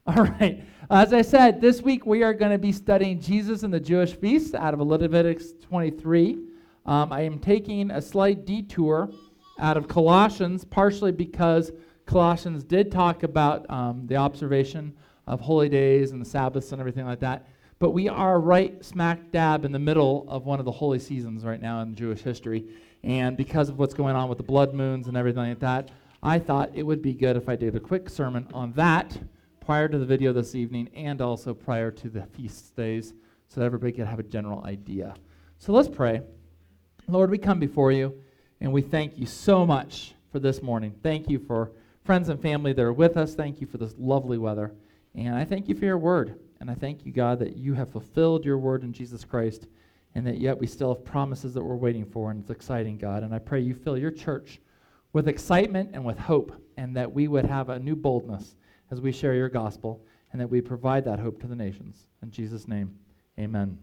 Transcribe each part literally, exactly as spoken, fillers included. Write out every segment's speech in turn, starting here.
All right. As I said, this week we are going to be studying Jesus and the Jewish feasts out of Leviticus twenty-three. Um, I am taking a slight detour out of Colossians, partially because Colossians did talk about um, the observation of holy days and the Sabbaths and everything like that. But we are right smack dab in the middle of one of the holy seasons right now in Jewish history. And because of what's going on with the blood moons and everything like that, I thought it would be good if I did a quick sermon on that prior to the video this evening and also prior to the feast days so that everybody could have a general idea. So let's pray. Lord, we come before you and we thank you so much for this morning. Thank you for friends and family that are with us. Thank you for this lovely weather. And I thank you for your word. And I thank you, God, that you have fulfilled your word in Jesus Christ and that yet we still have promises that we're waiting for. And it's exciting, God. And I pray you fill your church with excitement and with hope and that we would have a new boldness as we share your gospel, and that we provide that hope to the nations. In Jesus' name, amen.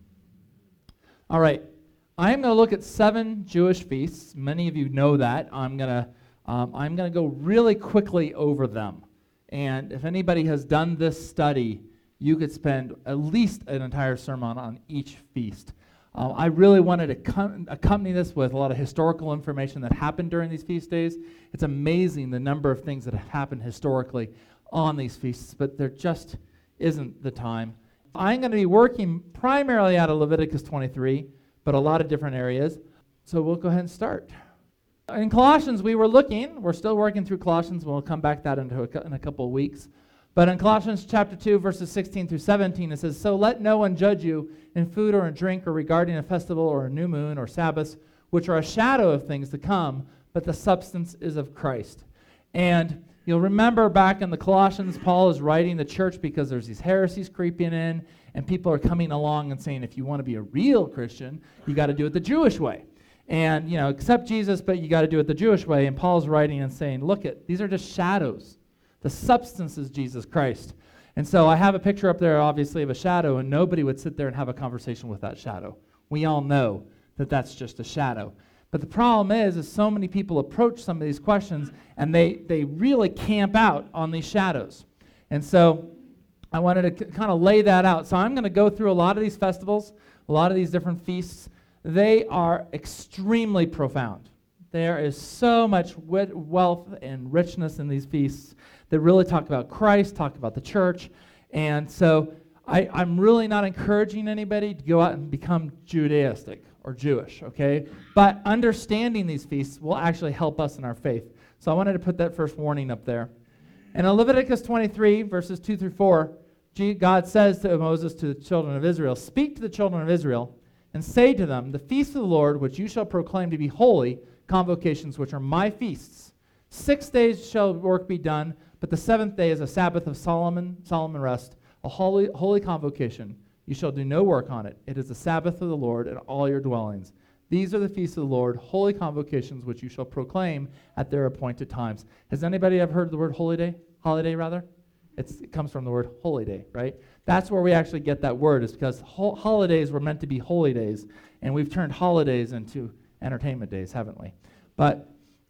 All right, I'm going to look at seven Jewish feasts. Many of you know that. I'm going to um, I'm going to go really quickly over them. And if anybody has done this study, you could spend at least an entire sermon on each feast. Uh, I really wanted to co- accompany this with a lot of historical information that happened during these feast days. It's amazing the number of things that have happened historically on these feasts, but there just isn't the time. I'm going to be working primarily out of Leviticus twenty-three, but a lot of different areas. So we'll go ahead and start. In Colossians, we were looking, we're still working through Colossians, we'll come back that into a, in a couple of weeks. But in Colossians chapter two, verses sixteen through seventeen, it says, "So let no one judge you in food or in drink or regarding a festival or a new moon or Sabbaths, which are a shadow of things to come, but the substance is of Christ." And you'll remember back in the Colossians, Paul is writing the church because there's these heresies creeping in, and people are coming along and saying, if you want to be a real Christian, you got to do it the Jewish way. And, you know, accept Jesus, but you got to do it the Jewish way. And Paul's writing and saying, look, it, these are just shadows. The substance is Jesus Christ. And so I have a picture up there, obviously, of a shadow, and nobody would sit there and have a conversation with that shadow. We all know that that's just a shadow. But the problem is, is so many people approach some of these questions, and they, they really camp out on these shadows. And so I wanted to c- kind of lay that out. So I'm going to go through a lot of these festivals, a lot of these different feasts. They are extremely profound. There is so much wit- wealth and richness in these feasts that really talk about Christ, talk about the church. And so I, I'm really not encouraging anybody to go out and become Judaistic or Jewish, okay? But understanding these feasts will actually help us in our faith. So I wanted to put that first warning up there. And in Leviticus twenty-three, verses two through four, God says to Moses, to the children of Israel, "Speak to the children of Israel and say to them, the feast of the Lord, which you shall proclaim to be holy, convocations which are my feasts. Six days shall work be done, but the seventh day is a Sabbath of Solomon, Solomon rest, a holy, holy convocation. You shall do no work on it. It is the Sabbath of the Lord in all your dwellings. These are the feasts of the Lord, holy convocations which you shall proclaim at their appointed times." Has anybody ever heard the word holy day? Holiday, rather? It's, it comes from the word holy day, right? That's where we actually get that word, is because ho- holidays were meant to be holy days, and we've turned holidays into entertainment days, haven't we? But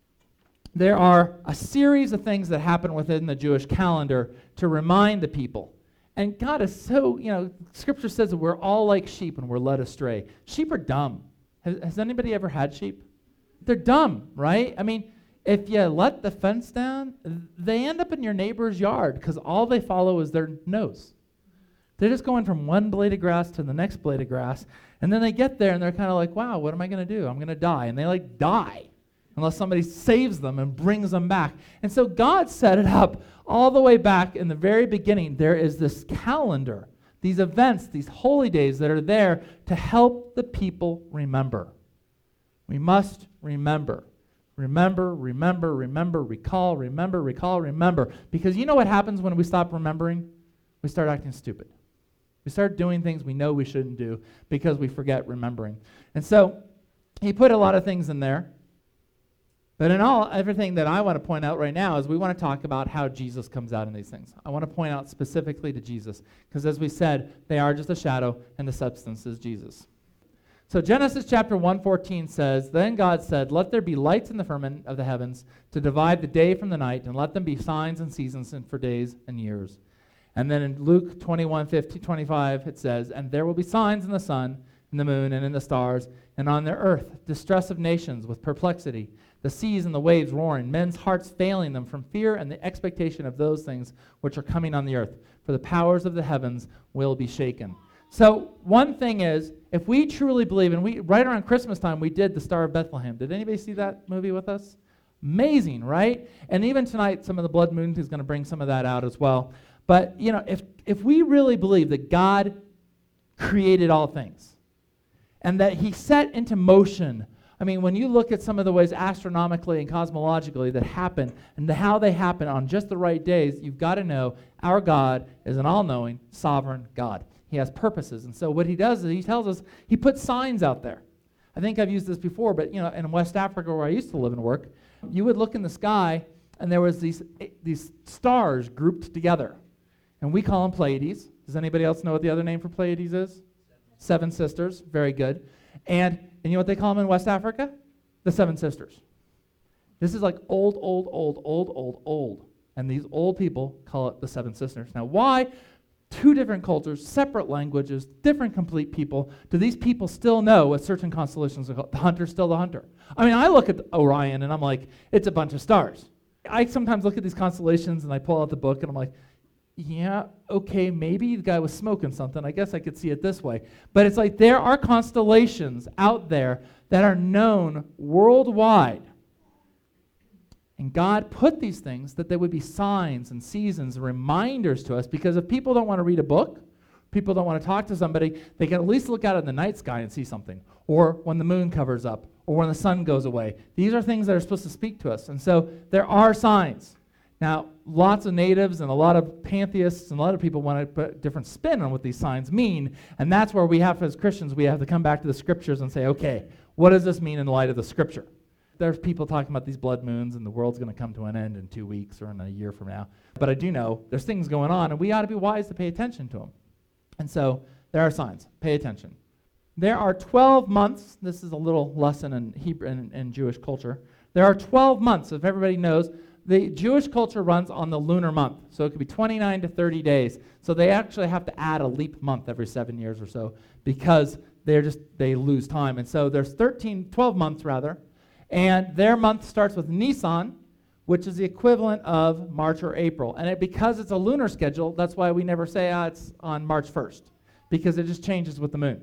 there are a series of things that happen within the Jewish calendar to remind the people. And God is so, you know, Scripture says that we're all like sheep and we're led astray. Sheep are dumb. Has, has anybody ever had sheep? They're dumb, right? I mean, if you let the fence down, they end up in your neighbor's yard because all they follow is their nose. They're just going from one blade of grass to the next blade of grass, and then they get there and they're kind of like, wow, what am I going to do? I'm going to die. And they like die unless somebody saves them and brings them back. And so God set it up all the way back in the very beginning. There is this calendar, these events, these holy days that are there to help the people remember. We must remember. Remember, remember, remember, recall, remember, recall, remember. Because you know what happens when we stop remembering? We start acting stupid. We start doing things we know we shouldn't do because we forget remembering. And so he put a lot of things in there. But in all, everything that I want to point out right now is we want to talk about how Jesus comes out in these things. I want to point out specifically to Jesus, because as we said, they are just a shadow and the substance is Jesus. So Genesis chapter one fourteen says, "Then God said, let there be lights in the firmament of the heavens to divide the day from the night, and let them be signs and seasons and for days and years. And then in Luke twenty-one, fifteen, twenty-five, it says, and there will be signs in the sun, in the moon, and in the stars, and on the earth, distress of nations with perplexity, the seas and the waves roaring, men's hearts failing them from fear and the expectation of those things which are coming on the earth. For the powers of the heavens will be shaken. So one thing is, if we truly believe, and we right around Christmas time, we did the Star of Bethlehem. Did anybody see that movie with us? Amazing, right? And even tonight, some of the Blood Moon is going to bring some of that out as well. But, you know, if if we really believe that God created all things and that he set into motion, I mean, when you look at some of the ways astronomically and cosmologically that happen and the, how they happen on just the right days, you've got to know our God is an all-knowing, sovereign God. He has purposes. And so what he does is he tells us, he puts signs out there. I think I've used this before, but, you know, in West Africa where I used to live and work, you would look in the sky and there was these these stars grouped together. And we call them Pleiades. Does anybody else know what the other name for Pleiades is? Seven Sisters. Very good. And, and you know what they call them in West Africa? The Seven Sisters. This is like old, old, old, old, old, old. And these old people call it the Seven Sisters. Now, why? Two different cultures, separate languages, different complete people. Do these people still know what certain constellations are called? The hunter's still the hunter. I mean, I look at Orion and I'm like, it's a bunch of stars. I sometimes look at these constellations and I pull out the book and I'm like, yeah, okay, maybe the guy was smoking something. I guess I could see it this way. But it's like there are constellations out there that are known worldwide. And God put these things that they would be signs and seasons and reminders to us, because if people don't want to read a book, people don't want to talk to somebody, they can at least look out in the night sky and see something, or when the moon covers up, or when the sun goes away. These are things that are supposed to speak to us. And so there are signs. Now, lots of natives and a lot of pantheists and a lot of people want to put a different spin on what these signs mean, and that's where we have, as Christians, we have to come back to the scriptures and say, okay, what does this mean in light of the scripture? There's people talking about these blood moons and the world's going to come to an end in two weeks or in a year from now. But I do know there's things going on, and we ought to be wise to pay attention to them. And so there are signs. Pay attention. There are twelve months. This is a little lesson in Hebrew in, in Jewish culture. There are twelve months, if everybody knows. The Jewish culture runs on the lunar month, so it could be twenty-nine to thirty days. So they actually have to add a leap month every seven years or so because they're just they lose time. And so there's thirteen, twelve months rather, and their month starts with Nisan, which is the equivalent of March or April. And it, because it's a lunar schedule, that's why we never say ah, it's on March first, because it just changes with the moon.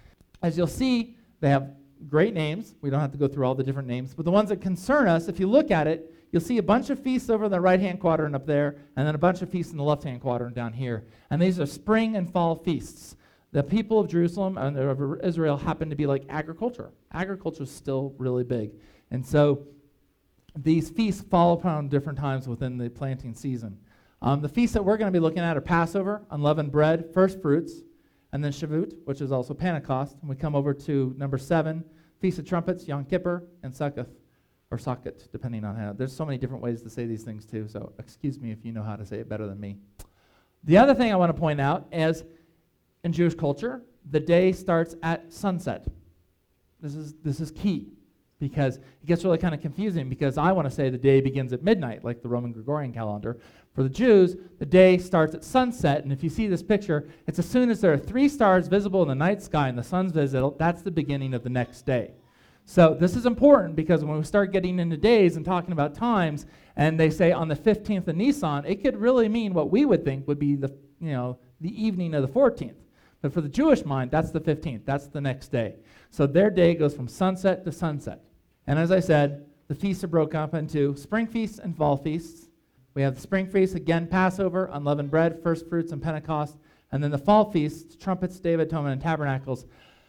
As you'll see, they have great names. We don't have to go through all the different names, but the ones that concern us, if you look at it, you'll see a bunch of feasts over in the right-hand quadrant up there, and then a bunch of feasts in the left-hand quadrant down here. And these are spring and fall feasts. The people of Jerusalem and of Israel happen to be like agriculture. Agriculture is still really big. And so these feasts fall upon different times within the planting season. Um, the feasts that we're going to be looking at are Passover, unleavened bread, first fruits, and then Shavuot, which is also Pentecost. And we come over to number seven, Feast of Trumpets, Yom Kippur, and Sukkot. Or socket, depending on how. There's so many different ways to say these things too, so excuse me if you know how to say it better than me. The other thing I want to point out is, in Jewish culture, the day starts at sunset. This is this is key, because it gets really kind of confusing, because I want to say the day begins at midnight, like the Roman Gregorian calendar. For the Jews, the day starts at sunset, and if you see this picture, it's as soon as there are three stars visible in the night sky and the sun's visible, that's the beginning of the next day. So this is important, because when we start getting into days and talking about times, and they say on the fifteenth of Nisan, it could really mean what we would think would be the you know the evening of the fourteenth. But for the Jewish mind, that's the fifteenth. That's the next day. So their day goes from sunset to sunset. And as I said, the feasts are broken up into spring feasts and fall feasts. We have the spring feasts, again, Passover, unleavened bread, first fruits, and Pentecost. And then the fall feasts, trumpets, Day of Atonement, and tabernacles.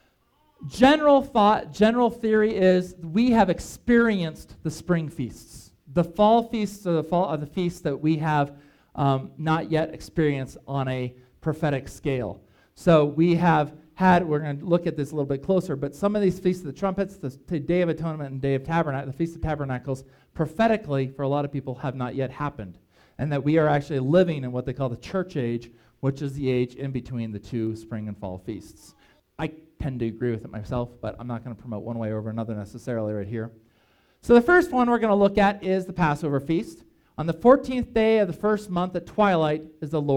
General thought, general theory is we have experienced the spring feasts. The fall feasts are the, fall, are the feasts that we have um, not yet experienced on a prophetic scale. So we have had, we're going to look at this a little bit closer, but some of these feasts of the trumpets, the, the Day of Atonement and Day of Tabernacle, the Feast of Tabernacles, prophetically for a lot of people have not yet happened. And that we are actually living in what they call the church age, which is the age in between the two spring and fall feasts. I tend to agree with it myself, but I'm not going to promote one way over another necessarily right here. So the first one we're going to look at is the Passover feast. On the fourteenth day of the first month at twilight is the Lord's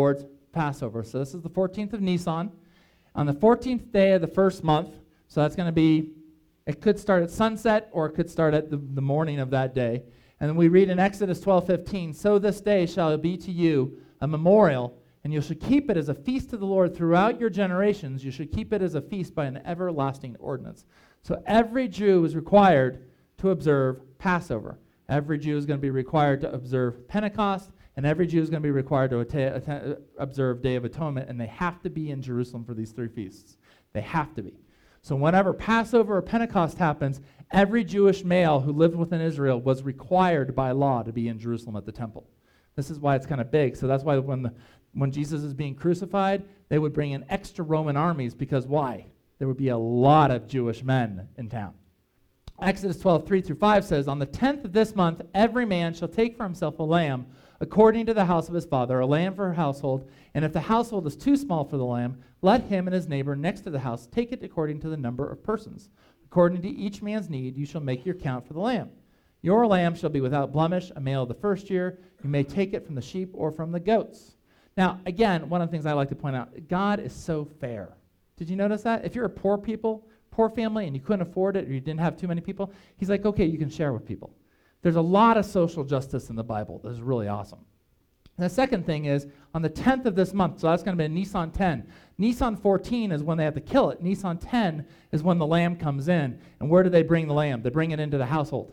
Passover. So this is the fourteenth of Nisan. On the fourteenth day of the first month, so that's going to be, it could start at sunset or it could start at the, the morning of that day. And then we read in Exodus twelve fifteen, so this day shall be to you a memorial, and you should keep it as a feast to the Lord throughout your generations. You should keep it as a feast by an everlasting ordinance. So every Jew is required to observe Passover. Every Jew is going to be required to observe Pentecost, and every Jew is going to be required to atta- atta- observe Day of Atonement, and they have to be in Jerusalem for these three feasts. They have to be. So whenever Passover or Pentecost happens, every Jewish male who lived within Israel was required by law to be in Jerusalem at the temple. This is why it's kind of big. So that's why when the, when Jesus is being crucified, they would bring in extra Roman armies, because why? There would be a lot of Jewish men in town. Exodus twelve, three through five says, on the tenth of this month, every man shall take for himself a lamb according to the house of his father, a lamb for her household. And if the household is too small for the lamb, let him and his neighbor next to the house take it according to the number of persons. According to each man's need, you shall make your count for the lamb. Your lamb shall be without blemish, a male of the first year. You may take it from the sheep or from the goats. Now, again, one of the things I like to point out, God is so fair. Did you notice that? If you're a poor people, poor family, and you couldn't afford it or you didn't have too many people, he's like, okay, you can share with people. There's a lot of social justice in the Bible. This is really awesome. And the second thing is, on the tenth of this month, so that's going to be Nisan ten. Nisan fourteen is when they have to kill it. Nisan ten is when the lamb comes in. And where do they bring the lamb? They bring it into the household.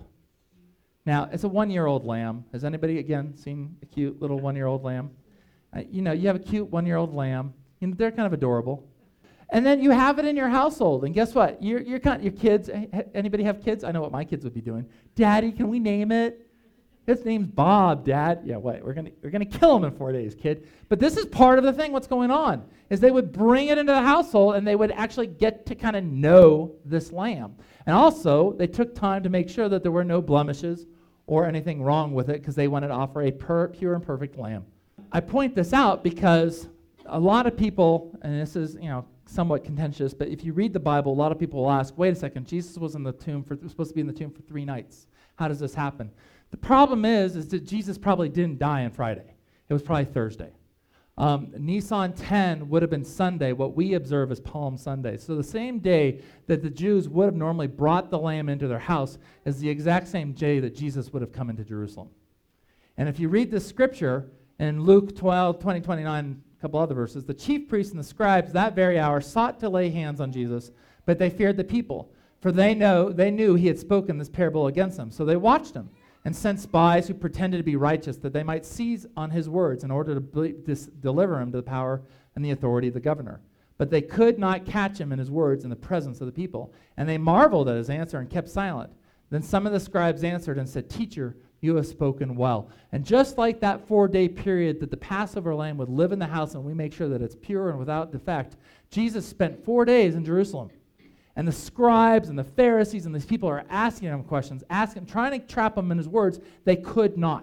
Now, it's a one-year-old lamb. Has anybody, again, seen a cute little one-year-old lamb? Uh, you know, you have a cute one-year-old lamb. You know, they're kind of adorable. And then you have it in your household. And guess what? You're, you're kind of, your kids, anybody have kids? I know what my kids would be doing. Daddy, can we name it? His name's Bob, Dad. Yeah, wait, we're gonna we're gonna kill him in four days, kid. But this is part of the thing. What's going on is they would bring it into the household, and they would actually get to kind of know this lamb. And also, they took time to make sure that there were no blemishes or anything wrong with it, because they wanted to offer a per, pure and perfect lamb. I point this out because a lot of people, and this is you know somewhat contentious, but if you read the Bible, a lot of people will ask, "Wait a second, Jesus was in the tomb for was supposed to be in the tomb for three nights. How does this happen?" The problem is, is that Jesus probably didn't die on Friday. It was probably Thursday. Um, Nisan ten would have been Sunday, what we observe as Palm Sunday. So the same day that the Jews would have normally brought the lamb into their house is the exact same day that Jesus would have come into Jerusalem. And if you read this scripture in Luke twelve, twenty, twenty-nine, a couple other verses, the chief priests and the scribes that very hour sought to lay hands on Jesus, but they feared the people, for they know they knew he had spoken this parable against them. So they watched him and sent spies who pretended to be righteous, that they might seize on his words in order to ble- dis- deliver him to the power and the authority of the governor. But they could not catch him in his words in the presence of the people, and they marveled at his answer and kept silent. Then some of the scribes answered and said, "Teacher, you have spoken well." And just like that four-day period that the Passover lamb would live in the house and we make sure that it's pure and without defect, Jesus spent four days in Jerusalem. And the scribes and the Pharisees and these people are asking him questions, asking, trying to trap him in his words. They could not.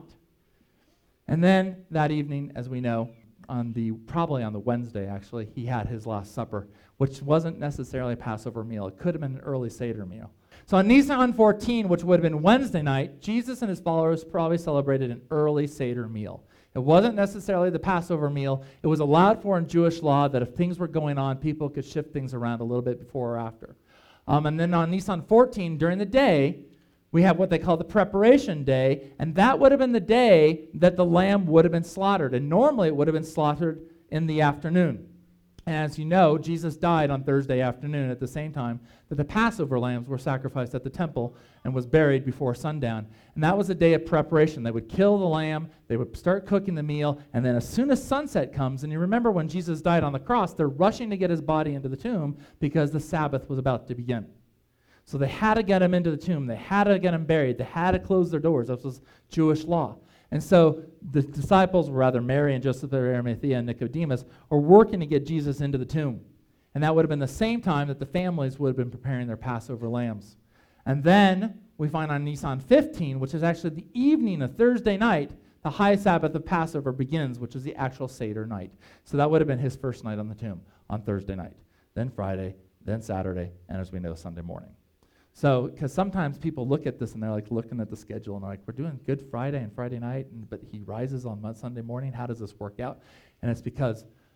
And then that evening, as we know, on the probably on the Wednesday, actually, he had his Last Supper, which wasn't necessarily a Passover meal. It could have been an early Seder meal. So on Nisan fourteen, which would have been Wednesday night, Jesus and his followers probably celebrated an early Seder meal. It wasn't necessarily the Passover meal. It was allowed for in Jewish law that if things were going on, people could shift things around a little bit before or after. Um, and then on Nisan fourteen, during the day, we have what they call the preparation day, and that would have been the day that the lamb would have been slaughtered. And normally it would have been slaughtered in the afternoon. And as you know, Jesus died on Thursday afternoon at the same time that the Passover lambs were sacrificed at the temple and was buried before sundown. And that was a day of preparation. They would kill the lamb, they would start cooking the meal, and then as soon as sunset comes, and you remember when Jesus died on the cross, they're rushing to get his body into the tomb because the Sabbath was about to begin. So they had to get him into the tomb. They had to get him buried. They had to close their doors. This was Jewish law. And so the disciples, or rather Mary and Joseph of Arimathea and Nicodemus, were working to get Jesus into the tomb. And that would have been the same time that the families would have been preparing their Passover lambs. And then we find on Nisan fifteen, which is actually the evening of Thursday night, the high Sabbath of Passover begins, which is the actual Seder night. So that would have been his first night on the tomb, on Thursday night. Then Friday, then Saturday, and as we know, Sunday morning. So, because sometimes people look at this and they're like looking at the schedule and they're like, we're doing Good Friday and Friday night, and, but he rises on Sunday morning. How does this work out? And it's because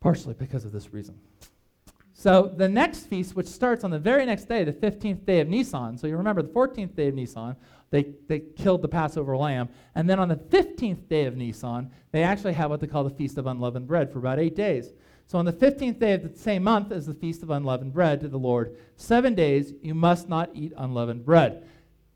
partially because of this reason. So the next feast, which starts on the very next day, the fifteenth day of Nisan. So you remember the fourteenth day of Nisan, they, they killed the Passover lamb. And then on the fifteenth day of Nisan, they actually have what they call the Feast of Unleavened Bread for about eight days. So on the fifteenth day of the same month is the Feast of Unleavened Bread to the Lord. Seven days you must not eat unleavened bread.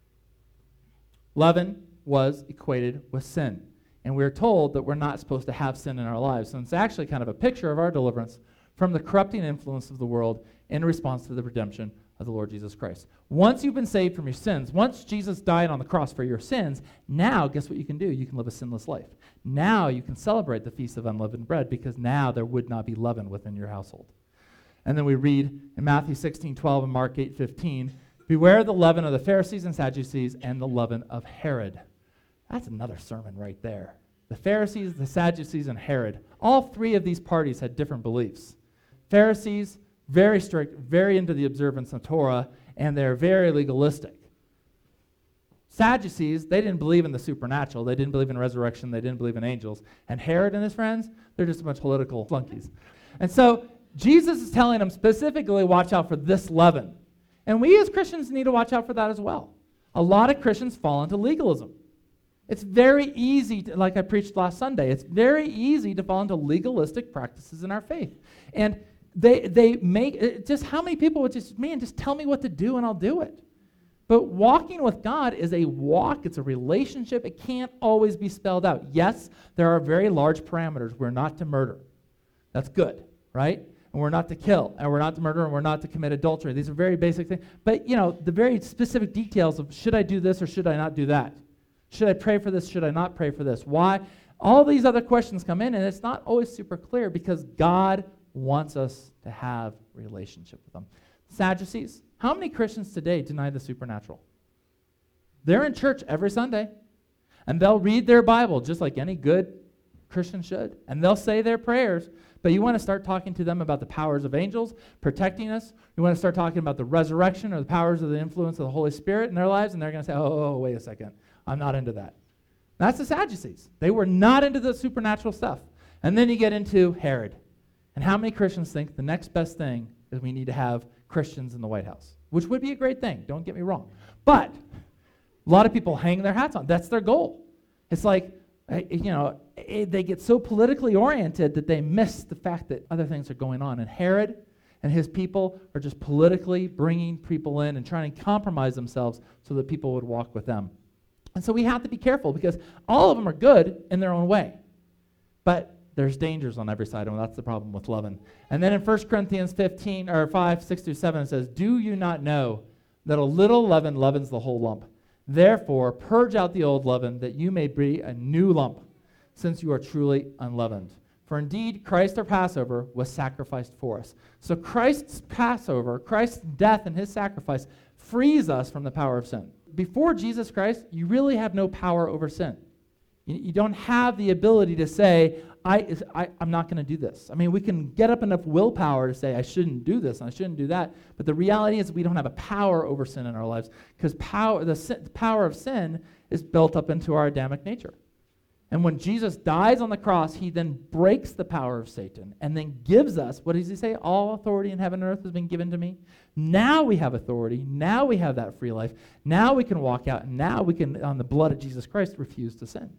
Leaven was equated with sin. And we're told that we're not supposed to have sin in our lives. So it's actually kind of a picture of our deliverance from the corrupting influence of the world in response to the redemption of the Lord Jesus Christ. Once you've been saved from your sins, once Jesus died on the cross for your sins, now guess what you can do? You can live a sinless life. Now you can celebrate the Feast of Unleavened Bread because now there would not be leaven within your household. And then we read in Matthew sixteen twelve and Mark eight fifteen, beware the leaven of the Pharisees and Sadducees and the leaven of Herod. That's another sermon right there. The Pharisees, the Sadducees, and Herod. All three of these parties had different beliefs. Pharisees, very strict, very into the observance of Torah, and they're very legalistic. Sadducees, they didn't believe in the supernatural. They didn't believe in resurrection. They didn't believe in angels. And Herod and his friends, they're just a bunch of political flunkies. And so Jesus is telling them specifically, watch out for this leaven. And we as Christians need to watch out for that as well. A lot of Christians fall into legalism. It's very easy, to, like I preached last Sunday, it's very easy to fall into legalistic practices in our faith. And they they make, just how many people would just, man, just tell me what to do and I'll do it. But walking with God is a walk, it's a relationship, it can't always be spelled out. Yes, there are very large parameters. We're not to murder. That's good, right? And we're not to kill, and we're not to murder, and we're not to commit adultery. These are very basic things. But, you know, the very specific details of should I do this or should I not do that? Should I pray for this? Should I not pray for this? Why? All these other questions come in, and it's not always super clear because God wants us to have a relationship with Him. Sadducees, how many Christians today deny the supernatural? They're in church every Sunday, and they'll read their Bible just like any good Christian should, and they'll say their prayers, but you want to start talking to them about the powers of angels protecting us. You want to start talking about the resurrection or the powers of the influence of the Holy Spirit in their lives, and they're going to say, oh, oh, wait a second. I'm not into that. That's the Sadducees. They were not into the supernatural stuff. And then you get into Herod. And how many Christians think the next best thing is we need to have Christians in the White House? Which would be a great thing, don't get me wrong. But a lot of people hang their hats on. That's their goal. It's like, you know, they get so politically oriented that they miss the fact that other things are going on. And Herod and his people are just politically bringing people in and trying to compromise themselves so that people would walk with them. And so we have to be careful because all of them are good in their own way. But there's dangers on every side, and that's the problem with leaven. And then in First Corinthians fifteen, or five, six through seven, it says, do you not know that a little leaven leavens the whole lump? Therefore, purge out the old leaven, that you may be a new lump, since you are truly unleavened. For indeed, Christ our Passover was sacrificed for us. So Christ's Passover, Christ's death and his sacrifice, frees us from the power of sin. Before Jesus Christ, you really have no power over sin. You, you don't have the ability to say, I, I, I'm not going to do this. I mean, we can get up enough willpower to say, I shouldn't do this and I shouldn't do that. But the reality is we don't have a power over sin in our lives because power, the, sin, the power of sin is built up into our Adamic nature. And when Jesus dies on the cross, he then breaks the power of Satan and then gives us, what does he say? All authority in heaven and earth has been given to me. Now we have authority. Now we have that free life. Now we can walk out. And now we can, on the blood of Jesus Christ, refuse to sin.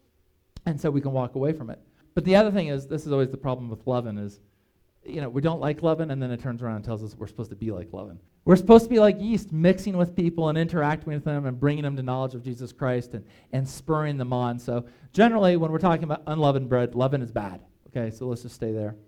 And so we can walk away from it. But the other thing is, this is always the problem with leaven is, you know, we don't like leaven, and then it turns around and tells us we're supposed to be like leaven. We're supposed to be like yeast, mixing with people and interacting with them and bringing them to knowledge of Jesus Christ and, and spurring them on. So generally, when we're talking about unleavened bread, leaven is bad. Okay, so let's just stay there.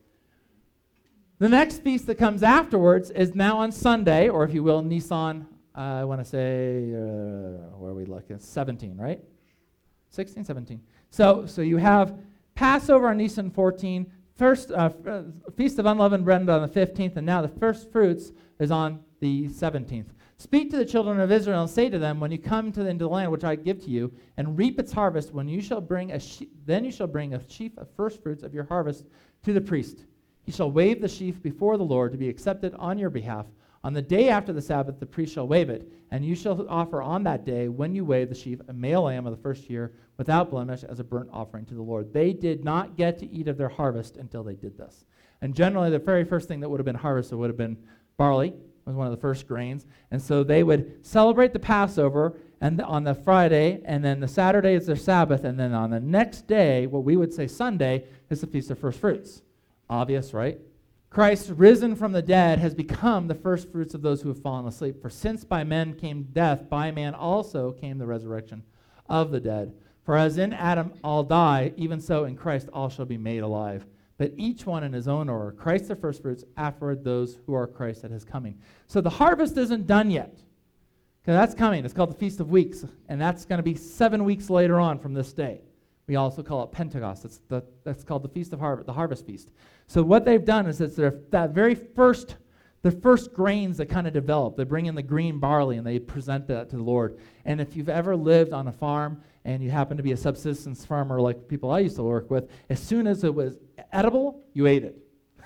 The next feast that comes afterwards is now on Sunday, or if you will, Nisan, uh, I want to say, uh, where are we looking? seventeen, right? sixteen, seventeen. So, so you have Passover on Nisan fourteen, first uh, uh, Feast of Unleavened Bread on the fifteenth, and now the first fruits is on the seventeenth. Speak to the children of Israel and say to them, when you come to the, into the land which I give to you, and reap its harvest, when you shall bring a she- then you shall bring a sheaf of first fruits of your harvest to the priest. He shall wave the sheaf before the Lord to be accepted on your behalf. On the day after the Sabbath, the priest shall wave it, and you shall offer on that day, when you wave the sheaf, a male lamb of the first year, without blemish, as a burnt offering to the Lord. They did not get to eat of their harvest until they did this. And generally, the very first thing that would have been harvested would have been barley. It was one of the first grains. And so they would celebrate the Passover and on the Friday, and then the Saturday is their Sabbath, and then on the next day, what we would say Sunday, is the Feast of First Fruits. Obvious, right? Christ, risen from the dead, has become the first fruits of those who have fallen asleep. For since by men came death, by man also came the resurrection of the dead. For as in Adam all die, even so in Christ all shall be made alive. But each one in his own order. Christ the first fruits, afterward those who are Christ at his coming. So the harvest isn't done yet. Okay, that's coming. It's called the Feast of Weeks. And that's going to be seven weeks later on from this day. We also call it Pentecost. It's the, that's called the Feast of Harvest, the Harvest Feast. So what they've done is it's their, that very first, the first grains that kind of develop. They bring in the green barley and they present that to the Lord. And if you've ever lived on a farm and you happen to be a subsistence farmer like people I used to work with, as soon as it was edible, you ate it.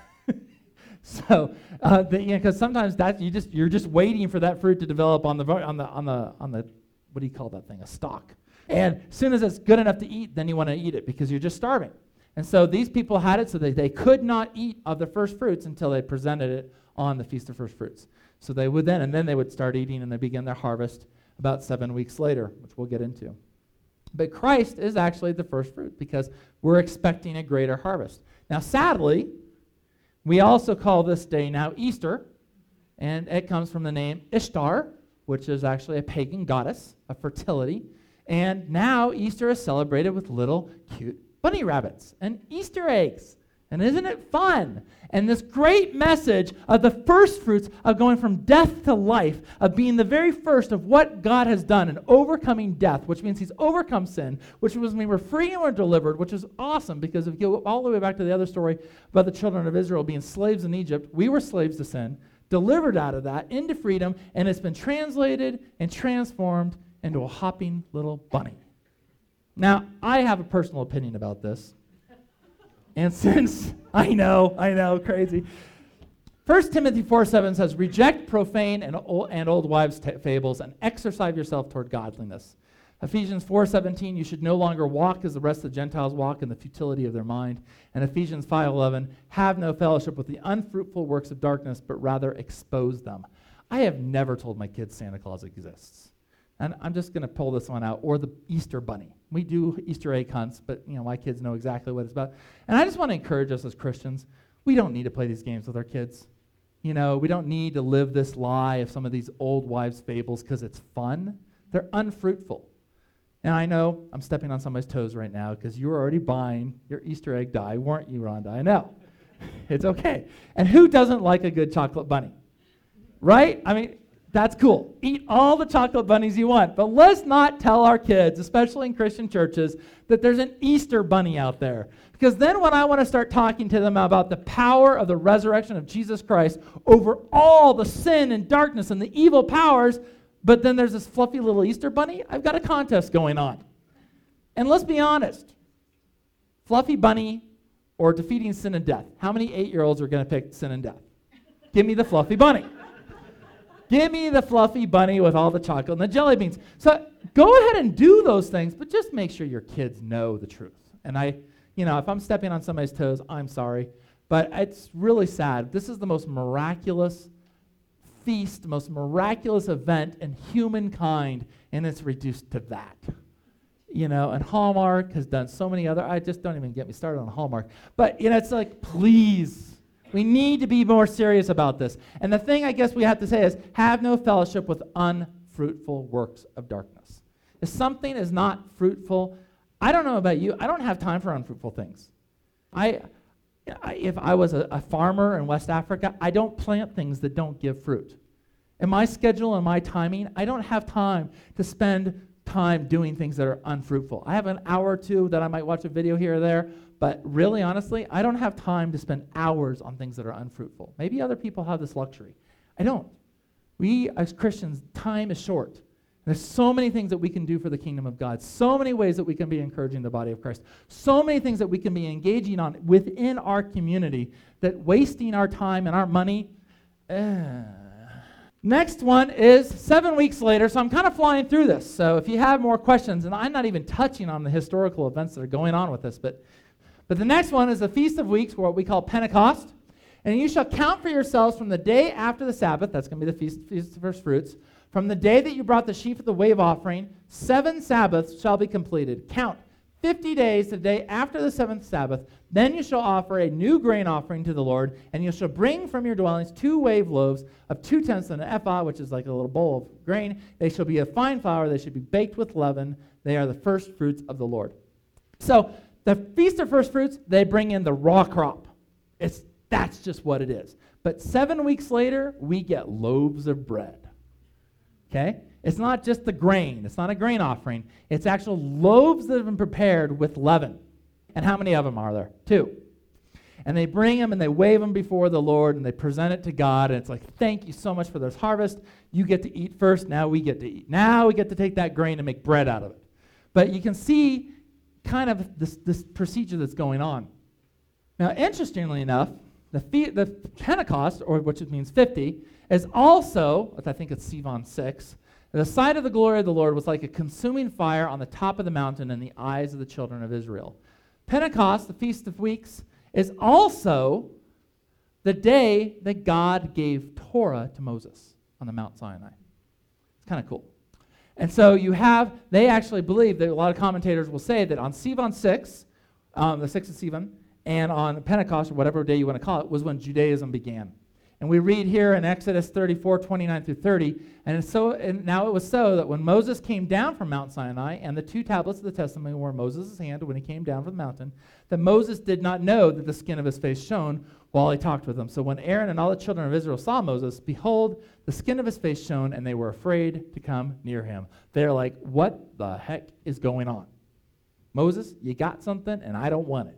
So, uh, because you know, sometimes that you just you're just waiting for that fruit to develop on the on the on the on the what do you call that thing? A stalk. And as soon as it's good enough to eat, then you want to eat it because you're just starving. And so these people had it so that they could not eat of the first fruits until they presented it on the Feast of First Fruits. So they would then, and then they would start eating and they begin their harvest about seven weeks later, which we'll get into. But Christ is actually the first fruit because we're expecting a greater harvest. Now, sadly, we also call this day now Easter, and it comes from the name Ishtar, which is actually a pagan goddess of fertility. And now Easter is celebrated with little cute bunny rabbits and Easter eggs. And isn't it fun? And this great message of the first fruits of going from death to life, of being the very first of what God has done in overcoming death, which means he's overcome sin, which means we were free and we're delivered, which is awesome because if you go all the way back to the other story about the children of Israel being slaves in Egypt, we were slaves to sin, delivered out of that into freedom, and it's been translated and transformed into a hopping little bunny. Now, I have a personal opinion about this. And since, I know, I know, crazy. First Timothy four seven says, reject profane and old, and old wives' t- fables and exercise yourself toward godliness. Ephesians four seventeen, you should no longer walk as the rest of the Gentiles walk in the futility of their mind. And Ephesians five eleven, have no fellowship with the unfruitful works of darkness, but rather expose them. I have never told my kids Santa Claus exists. And I'm just going to pull this one out, or the Easter bunny. We do Easter egg hunts, but you know my kids know exactly what it's about. And I just want to encourage us as Christians, we don't need to play these games with our kids. You know, we don't need to live this lie of some of these old wives' fables because it's fun. They're unfruitful. And I know I'm stepping on somebody's toes right now because you were already buying your Easter egg dye, weren't you, Rhonda? I know. It's okay. And who doesn't like a good chocolate bunny? Right? I mean, that's cool. Eat all the chocolate bunnies you want. But let's not tell our kids, especially in Christian churches, that there's an Easter bunny out there. Because then when I want to start talking to them about the power of the resurrection of Jesus Christ over all the sin and darkness and the evil powers, but then there's this fluffy little Easter bunny, I've got a contest going on. And let's be honest. Fluffy bunny or defeating sin and death. How many eight-year-olds are going to pick sin and death? Give me the fluffy bunny. Give me the fluffy bunny with all the chocolate and the jelly beans. So go ahead and do those things, but just make sure your kids know the truth. And I, you know, if I'm stepping on somebody's toes, I'm sorry. But it's really sad. This is the most miraculous feast, most miraculous event in humankind, and it's reduced to that. You know, and Hallmark has done so many other, I just don't even get me started on Hallmark. But, you know, it's like, please. We need to be more serious about this. And the thing I guess we have to say is, have no fellowship with unfruitful works of darkness. If something is not fruitful, I don't know about you, I don't have time for unfruitful things. I, I if I was a, a farmer in West Africa, I don't plant things that don't give fruit. In my schedule and my timing, I don't have time to spend time doing things that are unfruitful. I have an hour or two that I might watch a video here or there, but really, honestly, I don't have time to spend hours on things that are unfruitful. Maybe other people have this luxury. I don't. We, as Christians, time is short. There's so many things that we can do for the kingdom of God, so many ways that we can be encouraging the body of Christ, so many things that we can be engaging on within our community, that wasting our time and our money, uh, Next one is seven weeks later, so I'm kind of flying through this. So if you have more questions, and I'm not even touching on the historical events that are going on with this, but, but the next one is the Feast of Weeks, what we call Pentecost. And you shall count for yourselves from the day after the Sabbath, that's going to be the Feast, Feast of First Fruits, from the day that you brought the sheaf of the wave offering, seven Sabbaths shall be completed. Count fifty days the day after the seventh Sabbath. Then you shall offer a new grain offering to the Lord, and you shall bring from your dwellings two wave loaves of two tenths and an ephah, which is like a little bowl of grain. They shall be of fine flour. They should be baked with leaven. They are the first fruits of the Lord. So the Feast of First Fruits, they bring in the raw crop. It's That's just what it is. But seven weeks later, we get loaves of bread. Okay? It's not just the grain. It's not a grain offering. It's actual loaves that have been prepared with leaven. And how many of them are there? Two. And they bring them and they wave them before the Lord and they present it to God. And it's like, thank you so much for this harvest. You get to eat first. Now we get to eat. Now we get to take that grain and make bread out of it. But you can see kind of this, this procedure that's going on. Now, interestingly enough, the, fe- the Pentecost, or which means fifty, is also, I think it's Sivan six, the sight of the glory of the Lord was like a consuming fire on the top of the mountain in the eyes of the children of Israel. Pentecost, the Feast of Weeks, is also the day that God gave Torah to Moses on the Mount Sinai. It's kind of cool. And so you have, they actually believe that a lot of commentators will say that on Sivan six, um, the sixth of Sivan, and on Pentecost, or whatever day you want to call it, was when Judaism began. And we read here in Exodus thirty-four, twenty-nine through thirty, and, it's so, and now it was so that when Moses came down from Mount Sinai, and the two tablets of the testimony were in Moses' hand when he came down from the mountain, that Moses did not know that the skin of his face shone while he talked with them. So when Aaron and all the children of Israel saw Moses, behold, the skin of his face shone, and they were afraid to come near him. They're like, what the heck is going on? Moses, you got something, and I don't want it.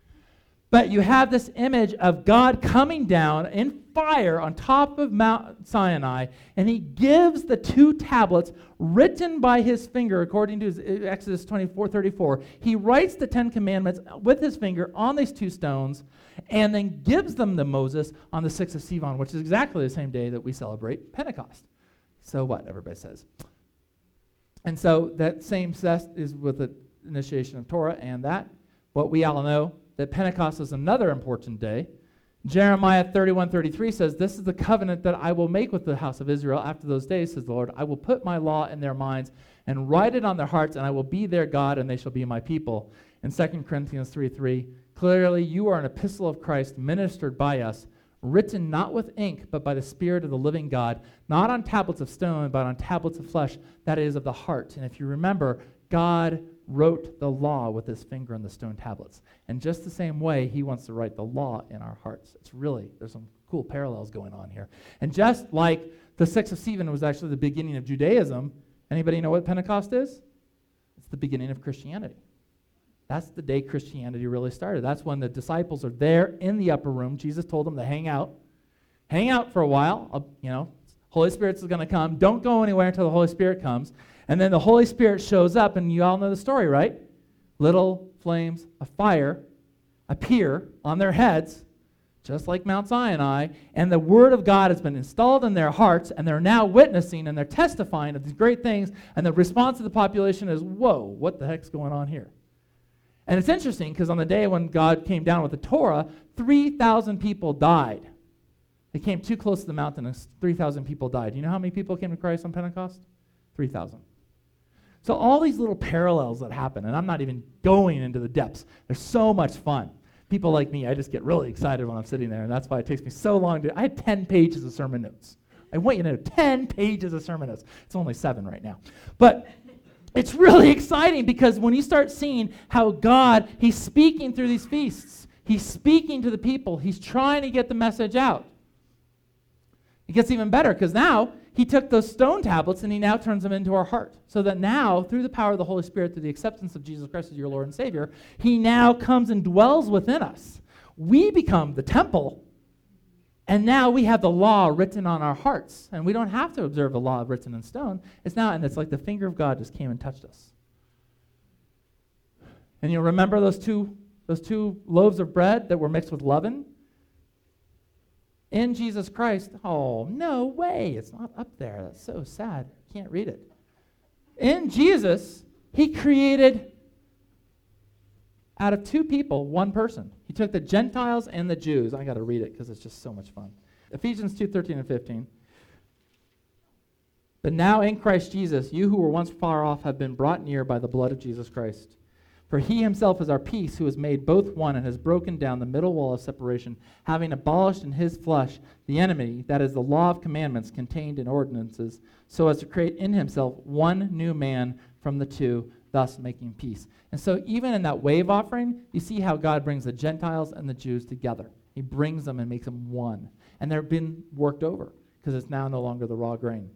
But you have this image of God coming down in fire on top of Mount Sinai, and he gives the two tablets written by his finger, according to Exodus twenty-four thirty-four. He writes the Ten Commandments with his finger on these two stones, and then gives them to Moses on the sixth of Sivan, which is exactly the same day that we celebrate Pentecost. So what, everybody says. And so that same zest is with the initiation of Torah and that. What we all know, that Pentecost is another important day. Jeremiah thirty-one thirty-three says, this is the covenant that I will make with the house of Israel after those days, says the Lord. I will put my law in their minds and write it on their hearts, and I will be their God, and they shall be my people. In Second Corinthians three three, clearly you are an epistle of Christ ministered by us, written not with ink, but by the Spirit of the living God, not on tablets of stone, but on tablets of flesh, that is of the heart. And if you remember, God wrote the law with his finger on the stone tablets. And just the same way, he wants to write the law in our hearts. It's really, there's some cool parallels going on here. And just like the sixth of Sivan was actually the beginning of Judaism, anybody know what Pentecost is? It's the beginning of Christianity. That's the day Christianity really started. That's when the disciples are there in the upper room. Jesus told them to hang out. Hang out for a while. I'll, you know, Holy Spirit's going to come. Don't go anywhere until the Holy Spirit comes. And then the Holy Spirit shows up, and you all know the story, right? Little flames of fire appear on their heads, just like Mount Sinai, and the Word of God has been installed in their hearts, and they're now witnessing, and they're testifying of these great things, and the response of the population is, whoa, what the heck's going on here? And it's interesting, because on the day when God came down with the Torah, three thousand people died. They came too close to the mountain, and three thousand people died. You know how many people came to Christ on Pentecost? three thousand. So all these little parallels that happen, and I'm not even going into the depths. They're so much fun. People like me, I just get really excited when I'm sitting there, and that's why it takes me so long to... I had ten pages of sermon notes. I want you to know, ten pages of sermon notes. It's only seven right now. But it's really exciting because when you start seeing how God, he's speaking through these feasts. He's speaking to the people. He's trying to get the message out. It gets even better because now he took those stone tablets and he now turns them into our heart. So that now, through the power of the Holy Spirit, through the acceptance of Jesus Christ as your Lord and Savior, he now comes and dwells within us. We become the temple, and now we have the law written on our hearts. And we don't have to observe the law written in stone. It's now, and it's like the finger of God just came and touched us. And you remember those two, those two loaves of bread that were mixed with leaven? In Jesus Christ, oh, no way. It's not up there. That's so sad. Can't read it. In Jesus, he created out of two people, one person. He took the Gentiles and the Jews. I got to read it because it's just so much fun. Ephesians two, thirteen and fifteen. But now in Christ Jesus, you who were once far off have been brought near by the blood of Jesus Christ. For he himself is our peace, who has made both one and has broken down the middle wall of separation, having abolished in his flesh the enmity, that is the law of commandments contained in ordinances, so as to create in himself one new man from the two, thus making peace. And so even in that wave offering, you see how God brings the Gentiles and the Jews together. He brings them and makes them one. And they're been worked over, because it's now no longer the raw grain.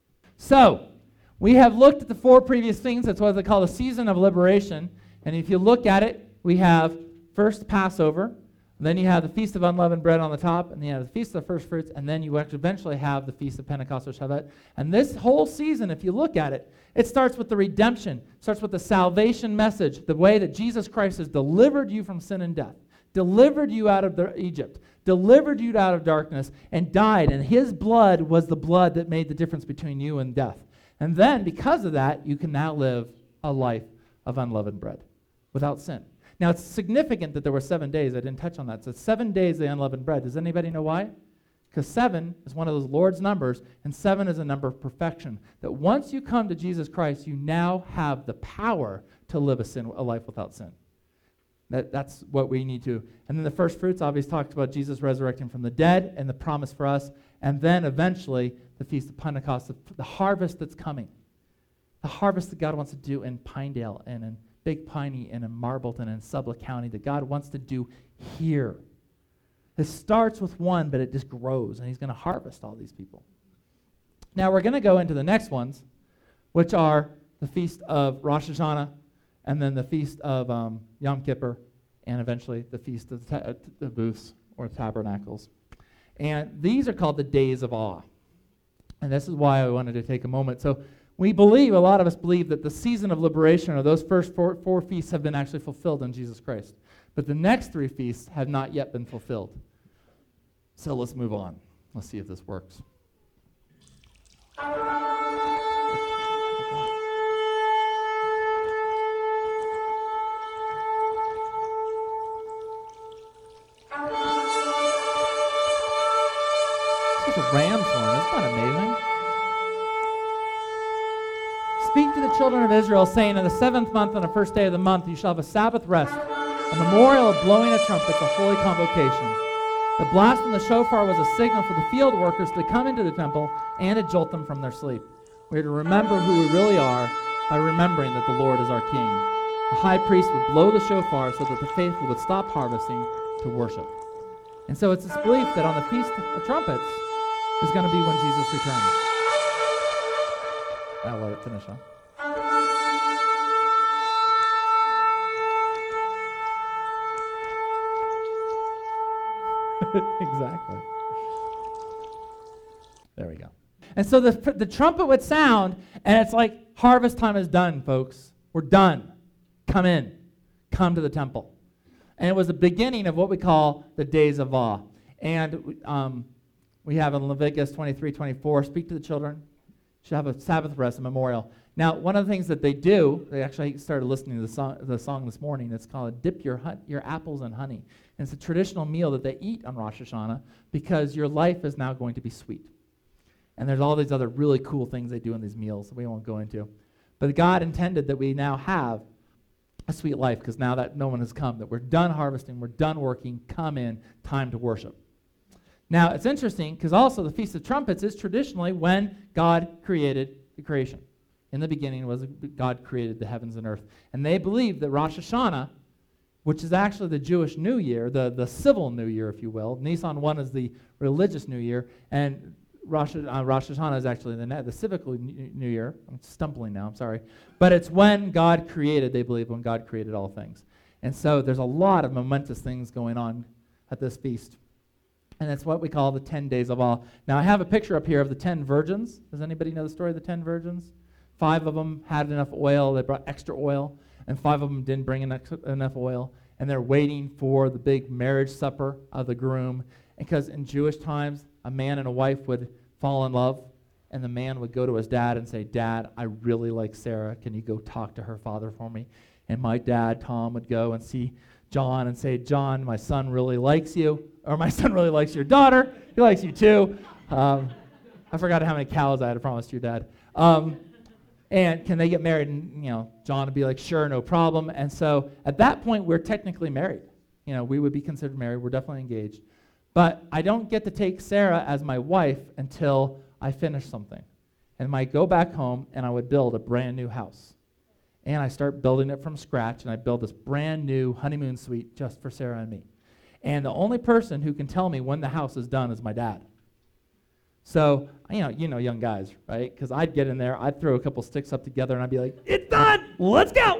So, we have looked at the four previous things. That's what they call the season of liberation. And if you look at it, we have first Passover, then you have the Feast of Unleavened Bread on the top, and then you have the Feast of First Fruits, and then you actually eventually have the Feast of Pentecost or Shavuot. And this whole season, if you look at it, it starts with the redemption, starts with the salvation message, the way that Jesus Christ has delivered you from sin and death, delivered you out of the Egypt, delivered you out of darkness, and died, and his blood was the blood that made the difference between you and death. And then, because of that, you can now live a life of unleavened bread without sin. Now, it's significant that there were seven days. I didn't touch on that. So it's seven days of unleavened bread. Does anybody know why? Because seven is one of those Lord's numbers, and seven is a number of perfection. That once you come to Jesus Christ, you now have the power to live a, sin, a life without sin. That, that's what we need to. And then the first fruits obviously talks about Jesus resurrecting from the dead and the promise for us. And then eventually the Feast of Pentecost, the, the harvest that's coming. The harvest that God wants to do in Pinedale and in Big Piney and in Marbleton and Sublette County that God wants to do here. It starts with one, but it just grows, and he's going to harvest all these people. Now we're going to go into the next ones, which are the Feast of Rosh Hashanah, and then the Feast of um, Yom Kippur, and eventually the Feast of the, ta- the Booths or Tabernacles. And these are called the Days of Awe. And this is why I wanted to take a moment. So we believe, a lot of us believe, that the season of liberation, or those first four, four feasts, have been actually fulfilled in Jesus Christ. But the next three feasts have not yet been fulfilled. So let's move on. Let's see if this works. This is a ram's horn. Isn't that amazing? Speak to the children of Israel, saying, in the seventh month, on the first day of the month, you shall have a Sabbath rest, a memorial of blowing a trumpet, a holy convocation. The blast from the shofar was a signal for the field workers to come into the temple and to jolt them from their sleep. We are to remember who we really are by remembering that the Lord is our King. The high priest would blow the shofar so that the faithful would stop harvesting to worship. And so it's this belief that on the Feast of Trumpets is going to be when Jesus returns. I'll let it finish, huh? Exactly. There we go. And so the, the trumpet would sound, and it's like, harvest time is done, folks. We're done. Come in. Come to the temple. And it was the beginning of what we call the Days of Awe. And um, we have in Leviticus twenty-three, twenty-four, speak to the children. Should have a Sabbath rest, a memorial. Now, one of the things that they do, they actually started listening to the song, the song this morning. It's called Dip Your, hun- your Apples in Honey. And it's a traditional meal that they eat on Rosh Hashanah because your life is now going to be sweet. And there's all these other really cool things they do in these meals that we won't go into. But God intended that we now have a sweet life because now that no one has come, that we're done harvesting, we're done working, come in, time to worship. Now, it's interesting because also the Feast of Trumpets is traditionally when God created the creation. In the beginning was God created the heavens and earth. And they believe that Rosh Hashanah, which is actually the Jewish New Year, the, the civil New Year, if you will. Nisan one is the religious New Year, and Rosh, uh, Rosh Hashanah is actually the, the civic New Year. I'm stumbling now, I'm sorry. But it's when God created, they believe, when God created all things. And so there's a lot of momentous things going on at this feast. And it's what we call the ten days of awe. Now, I have a picture up here of the ten virgins. Does anybody know the story of the ten virgins? Five of them had enough oil. They brought extra oil. And five of them didn't bring enough, enough oil. And they're waiting for the big marriage supper of the groom. Because in Jewish times, a man and a wife would fall in love, and the man would go to his dad and say, Dad, I really like Sarah. Can you go talk to her father for me? And my dad, Tom, would go and see John and say, John, my son really likes you, or my son really likes your daughter. He likes you too. Um, I forgot how many cows I had promised your dad. Um, and can they get married? And, you know, John would be like, sure, no problem. And so at that point, we're technically married. You know, we would be considered married. We're definitely engaged. But I don't get to take Sarah as my wife until I finish something. And I go back home and I would build a brand new house. And I start building it from scratch, and I build this brand new honeymoon suite just for Sarah and me. And the only person who can tell me when the house is done is my dad. So, you know, you know young guys, right? Because I'd get in there, I'd throw a couple sticks up together, and I'd be like, it's done, let's go.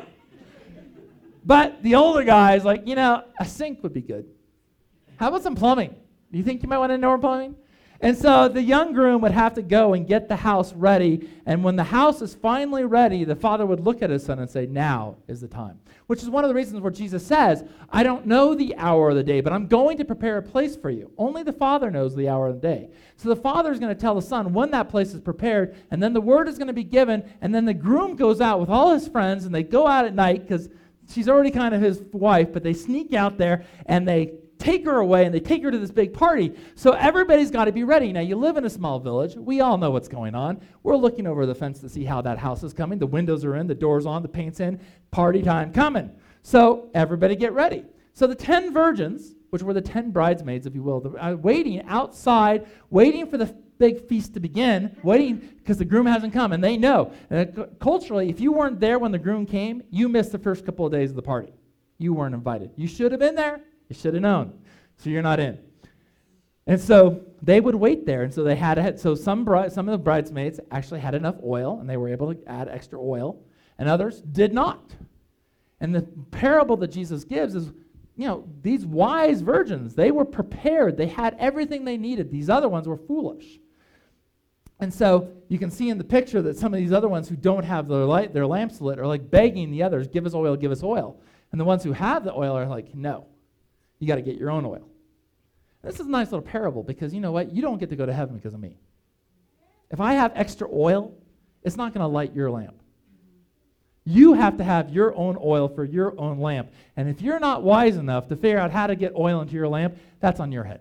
But the older guys, like, you know, a sink would be good. How about some plumbing? Do you think you might want to know more plumbing? And so the young groom would have to go and get the house ready. And when the house is finally ready, the father would look at his son and say, now is the time. Which is one of the reasons where Jesus says, I don't know the hour of the day, but I'm going to prepare a place for you. Only the Father knows the hour of the day. So the father is going to tell the son when that place is prepared, and then the word is going to be given, and then the groom goes out with all his friends, and they go out at night because she's already kind of his wife, but they sneak out there, and they take her away, and they take her to this big party. So everybody's got to be ready. Now, you live in a small village. We all know what's going on. We're looking over the fence to see how that house is coming. The windows are in, the door's on, the paint's in, party time coming. So everybody get ready. So the ten virgins, which were the ten bridesmaids, if you will, are waiting outside, waiting for the big feast to begin, waiting because the groom hasn't come, and they know. And culturally, if you weren't there when the groom came, you missed the first couple of days of the party. You weren't invited. You should have been there. You should have known. So you're not in. And so they would wait there. And so they had, a, so some bride, some of the bridesmaids actually had enough oil, and they were able to add extra oil, and others did not. And the parable that Jesus gives is, you know, these wise virgins, they were prepared. They had everything they needed. These other ones were foolish. And so you can see in the picture that some of these other ones who don't have their light, their lamps lit are like begging the others, give us oil, give us oil. And the ones who have the oil are like, no. You got to get your own oil. This is a nice little parable because you know what? You don't get to go to heaven because of me. If I have extra oil, it's not going to light your lamp. You have to have your own oil for your own lamp. And if you're not wise enough to figure out how to get oil into your lamp, that's on your head.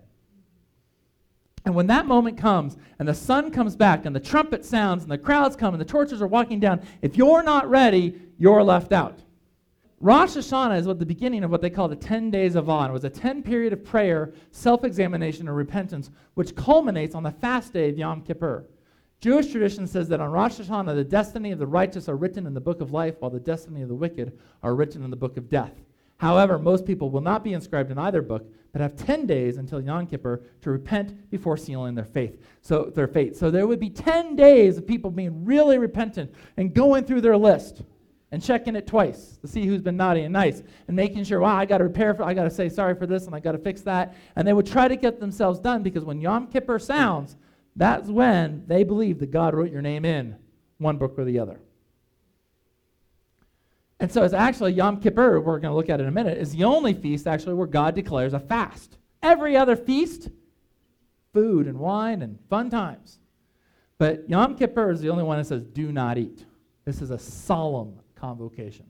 And when that moment comes and the sun comes back and the trumpet sounds and the crowds come and the torches are walking down, if you're not ready, you're left out. Rosh Hashanah is what the beginning of what they call the ten days of awe. It was a ten period of prayer, self-examination, and repentance, which culminates on the fast day of Yom Kippur. Jewish tradition says that on Rosh Hashanah, the destiny of the righteous are written in the book of life, while the destiny of the wicked are written in the book of death. However, most people will not be inscribed in either book, but have ten days until Yom Kippur to repent before sealing their faith. So their fate. So there would be ten days of people being really repentant and going through their list and checking it twice to see who's been naughty and nice, and making sure, wow, I got to repair, for, I got to say sorry for this, and I got to fix that. And they would try to get themselves done, because when Yom Kippur sounds, that's when they believe that God wrote your name in one book or the other. And so it's actually Yom Kippur, we're going to look at in a minute, is the only feast actually where God declares a fast. Every other feast, food and wine and fun times. But Yom Kippur is the only one that says, do not eat. This is a solemn convocation.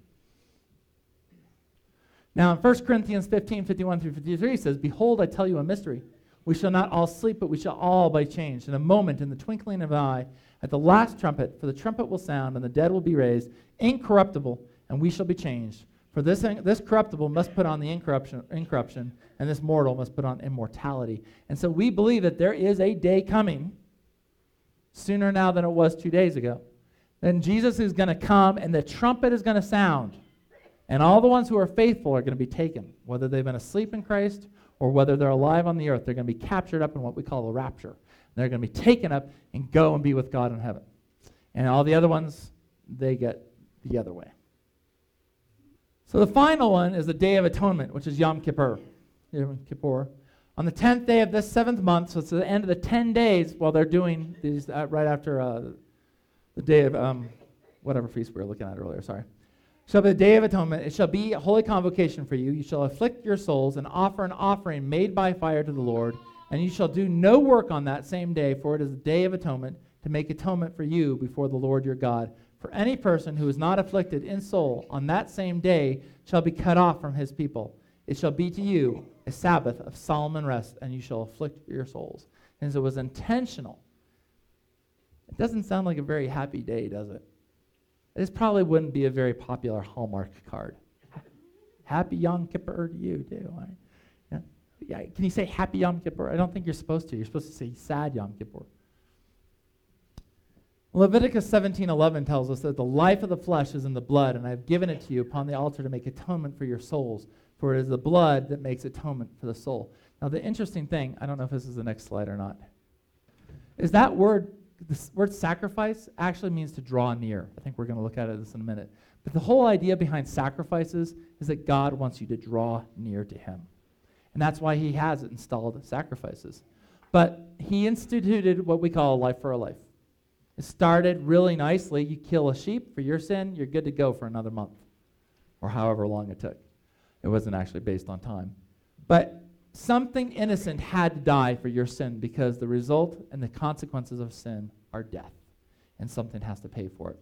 Now in First Corinthians fifteen, fifty-one through fifty-three, it says, behold, I tell you a mystery. We shall not all sleep, but we shall all be changed. In a moment, in the twinkling of an eye, at the last trumpet, for the trumpet will sound, and the dead will be raised, incorruptible, and we shall be changed. For this, this corruptible must put on the incorruption, incorruption, and this mortal must put on immortality. And so we believe that there is a day coming, sooner now than it was two days ago. Then Jesus is going to come, and the trumpet is going to sound. And all the ones who are faithful are going to be taken, whether they've been asleep in Christ or whether they're alive on the earth. They're going to be captured up in what we call the rapture. And they're going to be taken up and go and be with God in heaven. And all the other ones, they get the other way. So the final one is the Day of Atonement, which is Yom Kippur. Yom Kippur. On the tenth day of this seventh month, so it's the end of the ten days while they're doing these, uh, right after uh, the day of, um, whatever feast we were looking at earlier, sorry. Shall be the Day of Atonement. It shall be a holy convocation for you. You shall afflict your souls and offer an offering made by fire to the Lord. And you shall do no work on that same day, for it is a day of atonement, to make atonement for you before the Lord your God. For any person who is not afflicted in soul on that same day shall be cut off from his people. It shall be to you a Sabbath of solemn rest, and you shall afflict your souls. And so it was intentional. It doesn't sound like a very happy day, does it? This probably wouldn't be a very popular Hallmark card. Happy Yom Kippur to you, too. Right? Yeah. Yeah. Can you say Happy Yom Kippur? I don't think you're supposed to. You're supposed to say Sad Yom Kippur. Leviticus seventeen eleven tells us that the life of the flesh is in the blood, and I have given it to you upon the altar to make atonement for your souls, for it is the blood that makes atonement for the soul. Now, the interesting thing, I don't know if this is the next slide or not, is that word, this word sacrifice actually means to draw near. I think we're going to look at it this in a minute. But the whole idea behind sacrifices is that God wants you to draw near to him. And that's why he has installed sacrifices. But he instituted what we call a life for a life. It started really nicely. You kill a sheep for your sin, you're good to go for another month, or however long it took. It wasn't actually based on time. But something innocent had to die for your sin, because the result and the consequences of sin are death, and something has to pay for it.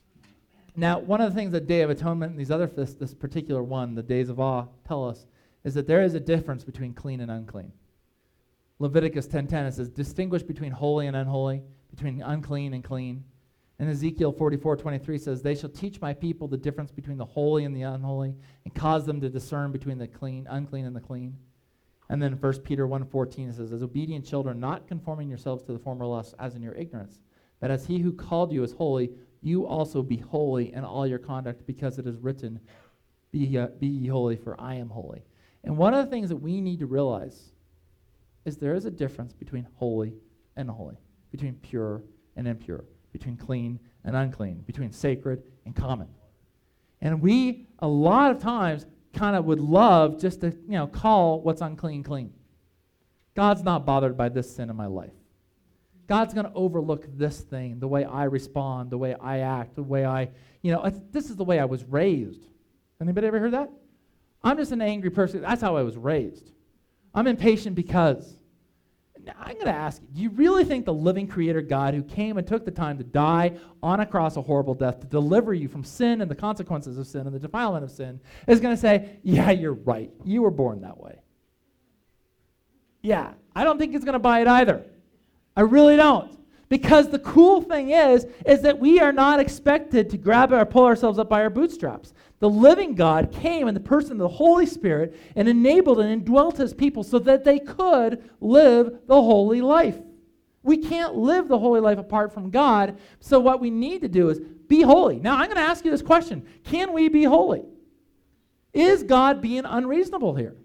Now, one of the things that Day of Atonement and these other, this, this particular one, the Days of Awe, tell us is that there is a difference between clean and unclean. Leviticus ten ten, it says, distinguish between holy and unholy, between unclean and clean. And Ezekiel forty-four twenty-three says, they shall teach my people the difference between the holy and the unholy, and cause them to discern between the clean, unclean and the clean. And then First Peter one fourteen says, as obedient children, not conforming yourselves to the former lusts as in your ignorance, but as he who called you is holy, you also be holy in all your conduct, because it is written, be, uh, be ye holy, for I am holy. And one of the things that we need to realize is there is a difference between holy and unholy, between pure and impure, between clean and unclean, between sacred and common. And we, a lot of times, kind of would love just to, you know, call what's unclean clean. God's not bothered by this sin in my life. God's going to overlook this thing, the way I respond, the way I act, the way I, you know, it's, this is the way I was raised. Anybody ever heard that? I'm just an angry person. That's how I was raised. I'm impatient because. Now, I'm going to ask you, do you really think the living creator God who came and took the time to die on a cross a horrible death to deliver you from sin and the consequences of sin and the defilement of sin is going to say, yeah, you're right. You were born that way. Yeah, I don't think he's going to buy it either. I really don't. Because the cool thing is, is that we are not expected to grab or pull ourselves up by our bootstraps. The living God came in the person of the Holy Spirit and enabled and indwelt his people so that they could live the holy life. We can't live the holy life apart from God, so what we need to do is be holy. Now, I'm going to ask you this question. Can we be holy? Is God being unreasonable here?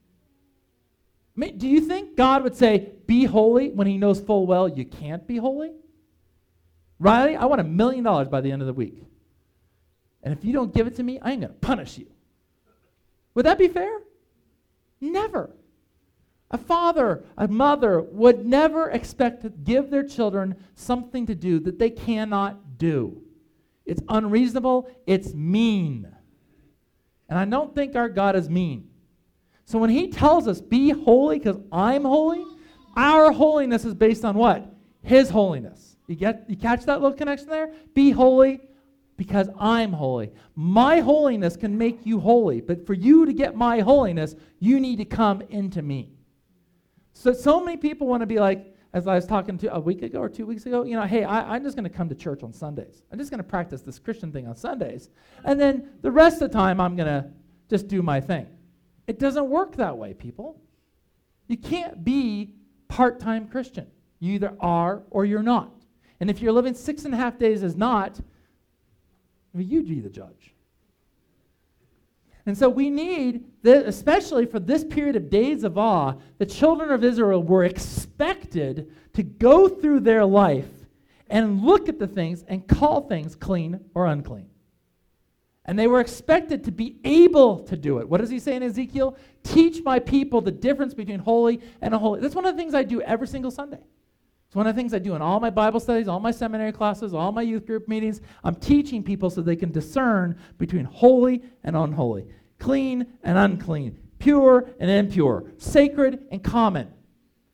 I mean, do you think God would say, be holy, when he knows full well you can't be holy? Riley, I want a million dollars by the end of the week. And if you don't give it to me, I'm going to punish you. Would that be fair? Never. A father, a mother would never expect to give their children something to do that they cannot do. It's unreasonable. It's mean. And I don't think our God is mean. So when he tells us, be holy because I'm holy, our holiness is based on what? His holiness. You get? You catch that little connection there? Be holy because I'm holy. My holiness can make you holy, but for you to get my holiness, you need to come into me. So, so many people want to be like, as I was talking to a week ago or two weeks ago, you know, hey, I, I'm just going to come to church on Sundays. I'm just going to practice this Christian thing on Sundays. And then the rest of the time, I'm going to just do my thing. It doesn't work that way, people. You can't be part-time Christian. You either are or you're not. And if you're living six and a half days as not, well, you be the judge. And so we need, this, especially for this period of days of awe, the children of Israel were expected to go through their life and look at the things and call things clean or unclean. And they were expected to be able to do it. What does he say in Ezekiel? Teach my people the difference between holy and unholy. That's one of the things I do every single Sunday. It's one of the things I do in all my Bible studies, all my seminary classes, all my youth group meetings. I'm teaching people so they can discern between holy and unholy, clean and unclean, pure and impure, sacred and common.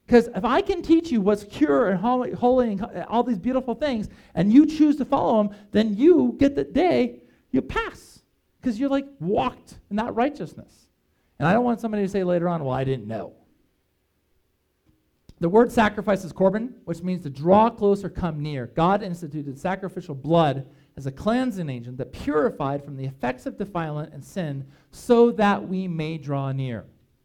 Because if I can teach you what's pure and holy, holy and all these beautiful things, and you choose to follow them, then you get the day you pass. Because you're like walked in that righteousness. And I don't want somebody to say later on, well, I didn't know. The word sacrifice is korban, which means to draw close or come near. God instituted sacrificial blood as a cleansing agent that purified from the effects of defilement and sin so that we may draw near.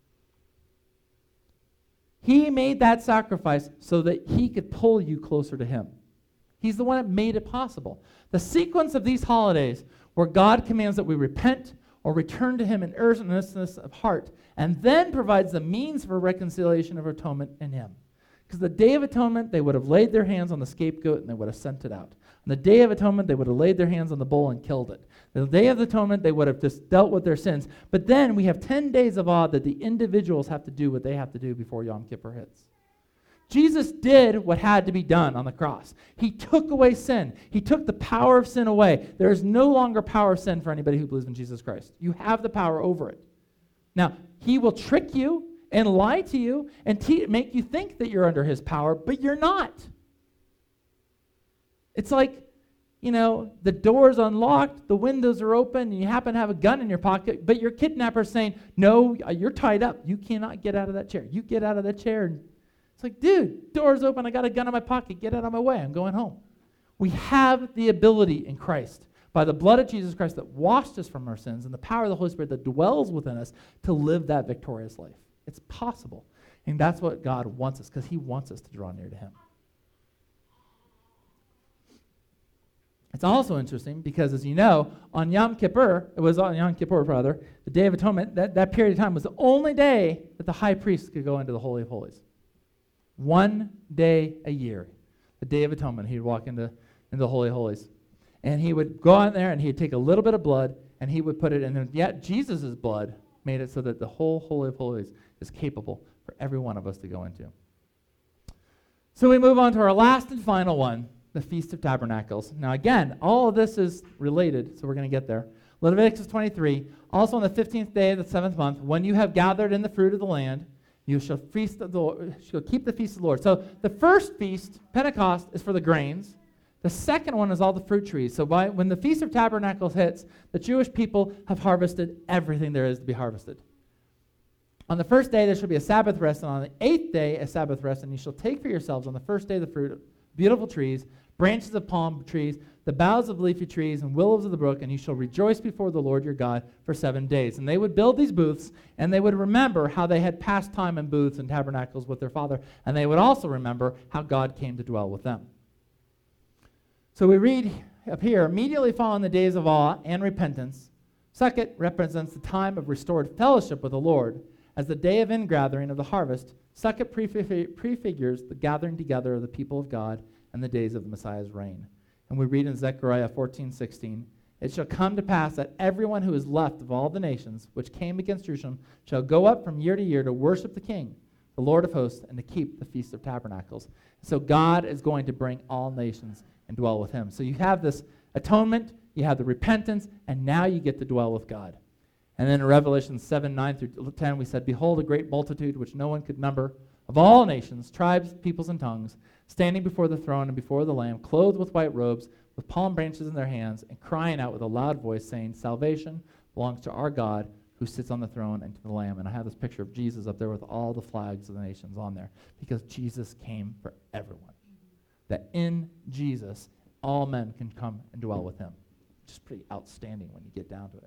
He made that sacrifice so that he could pull you closer to him. He's the one that made it possible. The sequence of these holidays where God commands that we repent or return to him in earnestness of heart, and then provides the means for reconciliation of atonement in him. Because the Day of Atonement, they would have laid their hands on the scapegoat and they would have sent it out. On the Day of Atonement, they would have laid their hands on the bull and killed it. The Day of Atonement, they would have just dealt with their sins. But then we have ten days of awe that the individuals have to do what they have to do before Yom Kippur hits. Jesus did what had to be done on the cross. He took away sin. He took the power of sin away. There is no longer power of sin for anybody who believes in Jesus Christ. You have the power over it. Now, he will trick you and lie to you and te- make you think that you're under his power, but you're not. It's like, you know, the door's unlocked, the windows are open, and you happen to have a gun in your pocket, but your kidnapper's saying, no, you're tied up. You cannot get out of that chair. You get out of that chair. And it's like, dude, door's open. I got a gun in my pocket. Get out of my way. I'm going home. We have the ability in Christ, by the blood of Jesus Christ that washed us from our sins and the power of the Holy Spirit that dwells within us, to live that victorious life. It's possible. And that's what God wants us, because he wants us to draw near to him. It's also interesting because, as you know, on Yom Kippur, it was on Yom Kippur, rather, the Day of Atonement, that, that period of time was the only day that the high priest could go into the Holy of Holies. One day a year, the Day of Atonement, he'd walk into, into the Holy of Holies. And he would go in there and he'd take a little bit of blood and he would put it in. And yet Jesus' blood made it so that the whole Holy of Holies is capable for every one of us to go into. So we move on to our last and final one, the Feast of Tabernacles. Now again, all of this is related, so we're going to get there. Leviticus twenty-three, also on the fifteenth day of the seventh month, when you have gathered in the fruit of the land, you shall feast the Lord, shall keep the feast of the Lord. So the first feast, Pentecost, is for the grains. The second one is all the fruit trees. So by, when the Feast of Tabernacles hits, the Jewish people have harvested everything there is to be harvested. On the first day, there shall be a Sabbath rest, and on the eighth day, a Sabbath rest, and you shall take for yourselves on the first day the fruit of beautiful trees, branches of palm trees, the boughs of leafy trees, and willows of the brook, and you shall rejoice before the Lord your God for seven days. And they would build these booths, and they would remember how they had passed time in booths and tabernacles with their father, and they would also remember how God came to dwell with them. So we read up here, immediately following the days of awe and repentance, Sukkot represents the time of restored fellowship with the Lord. As the day of ingathering of the harvest, Sukkot prefig- prefigures the gathering together of the people of God and the days of the Messiah's reign. And we read in Zechariah fourteen sixteen, it shall come to pass that everyone who is left of all the nations which came against Jerusalem shall go up from year to year to worship the King, the Lord of hosts, and to keep the Feast of Tabernacles. So God is going to bring all nations and dwell with him. So you have this atonement, you have the repentance, and now you get to dwell with God. And then in Revelation seven, nine through ten, we said, behold, a great multitude which no one could number, of all nations, tribes, peoples, and tongues, standing before the throne and before the Lamb, clothed with white robes, with palm branches in their hands, and crying out with a loud voice, saying, salvation belongs to our God who sits on the throne and to the Lamb. And I have this picture of Jesus up there with all the flags of the nations on there, because Jesus came for everyone. That in Jesus, all men can come and dwell with him. Which is pretty outstanding when you get down to it.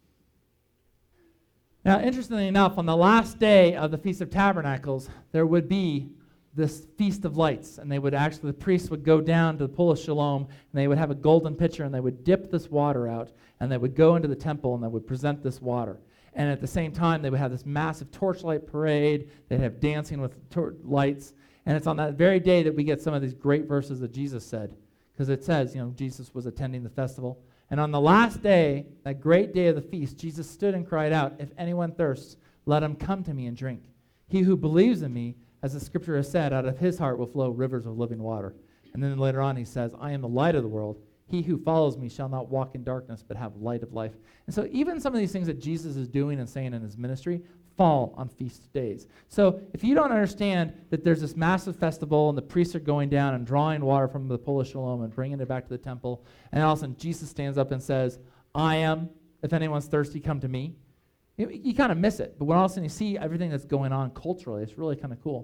Now, interestingly enough, on the last day of the Feast of Tabernacles, there would be this Feast of Lights, and they would actually, the priests would go down to the Pool of Shalom, and they would have a golden pitcher, and they would dip this water out, and they would go into the temple, and they would present this water. And at the same time, they would have this massive torchlight parade. They'd have dancing with tor- lights, and it's on that very day that we get some of these great verses that Jesus said, because it says, you know, Jesus was attending the festival. And on the last day, that great day of the feast, Jesus stood and cried out, if anyone thirsts, let him come to me and drink. He who believes in me, as the scripture has said, out of his heart will flow rivers of living water. And then later on he says, I am the light of the world. He who follows me shall not walk in darkness, but have light of life. And so even some of these things that Jesus is doing and saying in his ministry fall on feast days. So if you don't understand that there's this massive festival and the priests are going down and drawing water from the pool of Siloam and bringing it back to the temple, and all of a sudden Jesus stands up and says, I am, if anyone's thirsty, come to me. You, you kind of miss it. But when all of a sudden you see everything that's going on culturally, it's really kind of cool.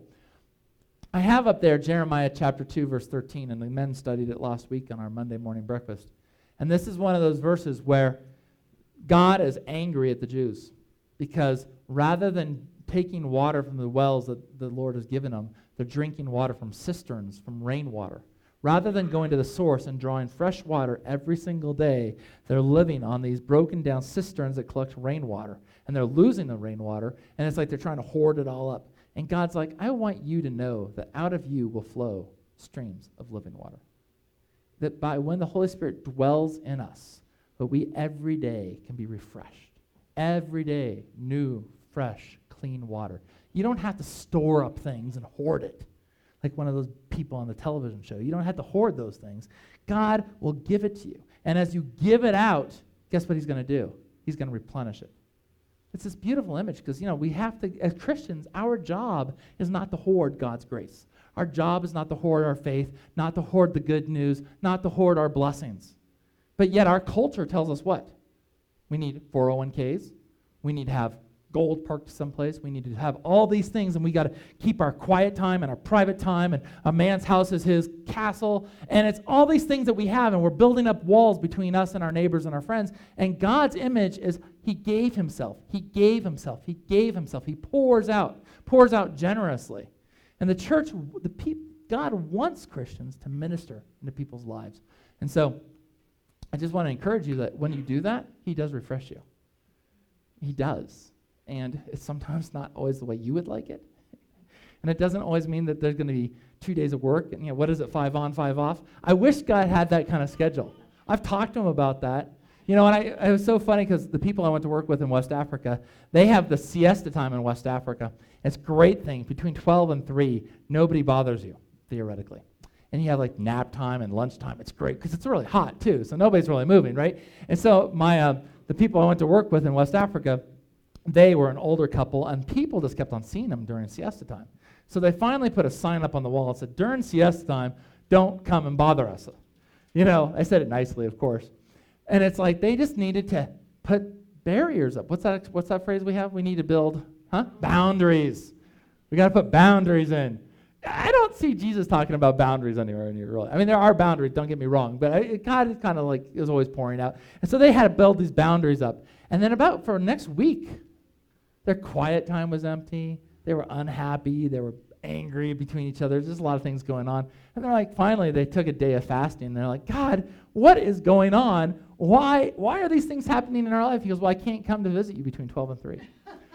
I have up there Jeremiah chapter two, verse thirteen, and the men studied it last week on our Monday morning breakfast. And this is one of those verses where God is angry at the Jews because rather than taking water from the wells that the Lord has given them, they're drinking water from cisterns, from rainwater. Rather than going to the source and drawing fresh water every single day, they're living on these broken down cisterns that collect rainwater. And they're losing the rainwater, and it's like they're trying to hoard it all up. And God's like, I want you to know that out of you will flow streams of living water. That by when the Holy Spirit dwells in us, but we every day can be refreshed. Every day, new, fresh, clean water. You don't have to store up things and hoard it like one of those people on the television show. You don't have to hoard those things. God will give it to you. And as you give it out, guess what he's going to do? He's going to replenish it. It's this beautiful image because, you know, we have to, as Christians, our job is not to hoard God's grace. Our job is not to hoard our faith, not to hoard the good news, not to hoard our blessings. But yet our culture tells us what? We need four oh one k's. We need to have gold parked someplace. We need to have all these things, and we got to keep our quiet time and our private time, and a man's house is his castle. And it's all these things that we have, and we're building up walls between us and our neighbors and our friends. And God's image is he gave himself. He gave himself. He gave himself. He pours out, pours out generously. And the church, the peop, God wants Christians to minister into people's lives. And so I just want to encourage you that when you do that, he does refresh you. He does. And it's sometimes not always the way you would like it. And it doesn't always mean that there's going to be two days of work. And, you know, what is it, five on, five off? I wish God had that kind of schedule. I've talked to him about that. You know, and I, it was so funny because the people I went to work with in West Africa, they have the siesta time in West Africa. It's a great thing. Between twelve and three, nobody bothers you, theoretically. And you have like nap time and lunch time. It's great because it's really hot too, so nobody's really moving, right? And so my uh, the people I went to work with in West Africa, they were an older couple, and people just kept on seeing them during siesta time. So they finally put a sign up on the wall that said, during siesta time, don't come and bother us. You know, I said it nicely, of course. And it's like they just needed to put barriers up. What's that What's that phrase we have? We need to build, huh? Boundaries. We got to put boundaries in. I don't see Jesus talking about boundaries anywhere in here, really. I mean, there are boundaries, don't get me wrong, but I, God is kind of like, is always pouring out. And so they had to build these boundaries up. And then about for next week, their quiet time was empty. They were unhappy. They were angry between each other. There's just a lot of things going on. And they're like, finally, they took a day of fasting. And they're like, God, what is going on? Why, why are these things happening in our life? He goes, well, I can't come to visit you between twelve and three.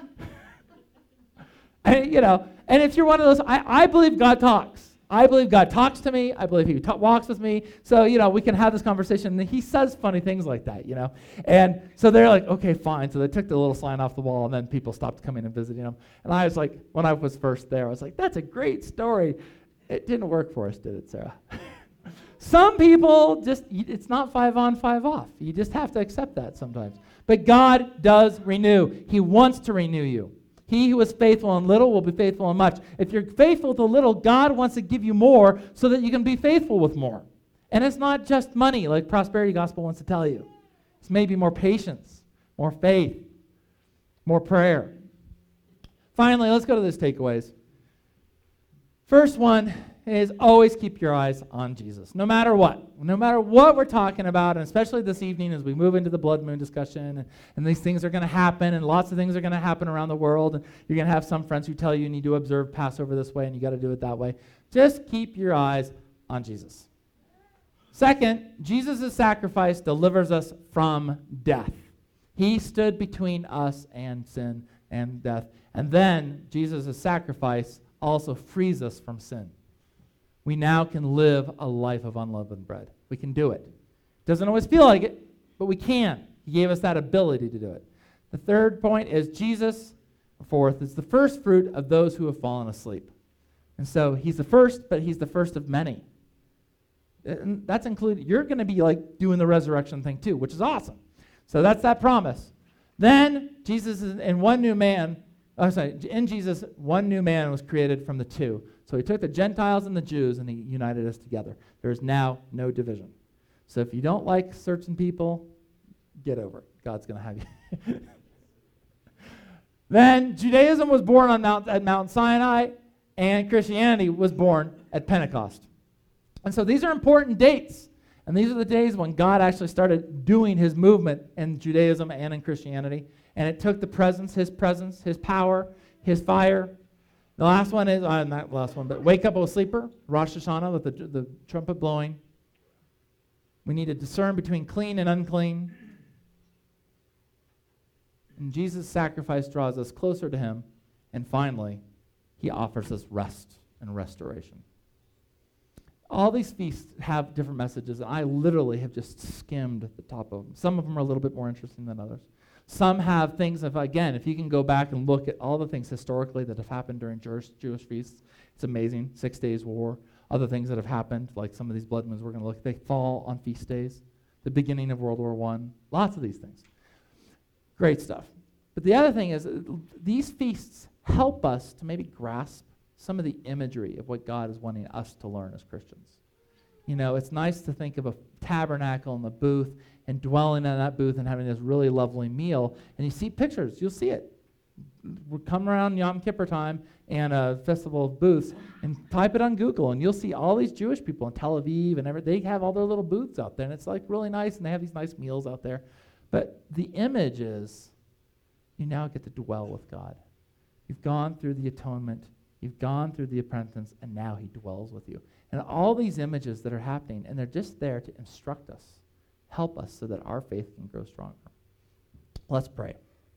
And, you know, and if you're one of those, I, I believe God talks. I believe God talks to me. I believe he ta- walks with me. So, you know, we can have this conversation. And he says funny things like that, you know. And so they're like, okay, fine. So they took the little sign off the wall, and then people stopped coming and visiting them. And I was like, when I was first there, I was like, that's a great story. It didn't work for us, did it, Sarah? Some people just, it's not five on, five off. You just have to accept that sometimes. But God does renew. He wants to renew you. He who is faithful in little will be faithful in much. If you're faithful to little, God wants to give you more so that you can be faithful with more. And it's not just money, like Prosperity Gospel wants to tell you. It's maybe more patience, more faith, more prayer. Finally, let's go to those takeaways. First one is always keep your eyes on Jesus, no matter what. No matter what we're talking about, and especially this evening as we move into the blood moon discussion, and, and these things are going to happen, and lots of things are going to happen around the world, and you're going to have some friends who tell you you need to observe Passover this way, and you got to do it that way. Just keep your eyes on Jesus. Second, Jesus' sacrifice delivers us from death. He stood between us and sin and death. And then Jesus' sacrifice also frees us from sin. We now can live a life of unleavened bread. We can do it. Doesn't always feel like it, but we can. He gave us that ability to do it. The third point is Jesus, fourth, is the first fruit of those who have fallen asleep. And so he's the first, but he's the first of many. And that's included. You're going to be like doing the resurrection thing too, which is awesome. So that's that promise. Then Jesus is in one new man Oh, sorry, in Jesus, one new man was created from the two. So he took the Gentiles and the Jews and he united us together. There is now no division. So if you don't like certain people, get over it. God's going to have you. Then Judaism was born on Mount, at Mount Sinai, and Christianity was born at Pentecost. And so these are important dates. And these are the days when God actually started doing his movement in Judaism and in Christianity. And it took the presence, his presence, his power, his fire. The last one is, uh, not the last one, but wake up, O sleeper, Rosh Hashanah with the, the trumpet blowing. We need to discern between clean and unclean. And Jesus' sacrifice draws us closer to him. And finally, he offers us rest and restoration. All these feasts have different messages, and I literally have just skimmed the top of them. Some of them are a little bit more interesting than others. Some have things, of, again, if you can go back and look at all the things historically that have happened during Jewish, Jewish feasts, it's amazing. Six Days War, other things that have happened, like some of these blood moons we're going to look, they fall on feast days. The beginning of World War One, lots of these things. Great stuff. But the other thing is, uh, these feasts help us to maybe grasp some of the imagery of what God is wanting us to learn as Christians. You know, it's nice to think of a tabernacle and the booth and dwelling in that booth and having this really lovely meal. And you see pictures. You'll see it. We're coming around Yom Kippur time and a festival of booths, and type it on Google, and you'll see all these Jewish people in Tel Aviv and everything. They have all their little booths out there, and it's like really nice, and they have these nice meals out there. But the image is you now get to dwell with God. You've gone through the atonement. You've gone through the repentance, and now he dwells with you. And all these images that are happening, and they're just there to instruct us, help us so that our faith can grow stronger. Let's pray.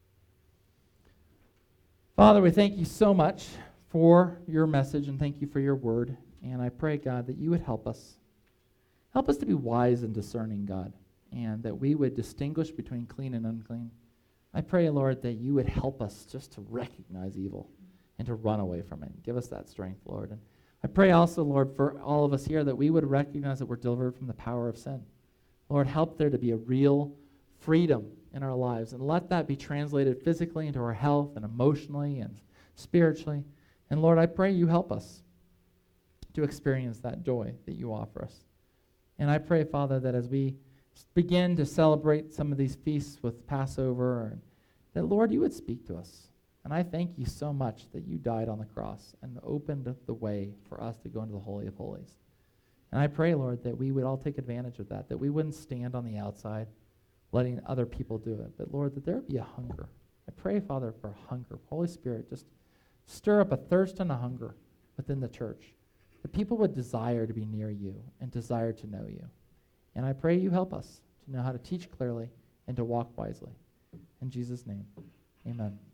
Father, we thank you so much for your message, and thank you for your word. And I pray, God, that you would help us. Help us to be wise and discerning, God, and that we would distinguish between clean and unclean. I pray, Lord, that you would help us just to recognize evil and to run away from it. Give us that strength, Lord. And I pray also, Lord, for all of us here that we would recognize that we're delivered from the power of sin. Lord, help there to be a real freedom in our lives, and let that be translated physically into our health and emotionally and spiritually. And Lord, I pray you help us to experience that joy that you offer us. And I pray, Father, that as we begin to celebrate some of these feasts with Passover, that, Lord, you would speak to us. And I thank you so much that you died on the cross and opened the way for us to go into the Holy of Holies. And I pray, Lord, that we would all take advantage of that, that we wouldn't stand on the outside letting other people do it, but, Lord, that there would be a hunger. I pray, Father, for hunger. Holy Spirit, just stir up a thirst and a hunger within the church, that people would desire to be near you and desire to know you. And I pray you help us to know how to teach clearly and to walk wisely. In Jesus' name, amen.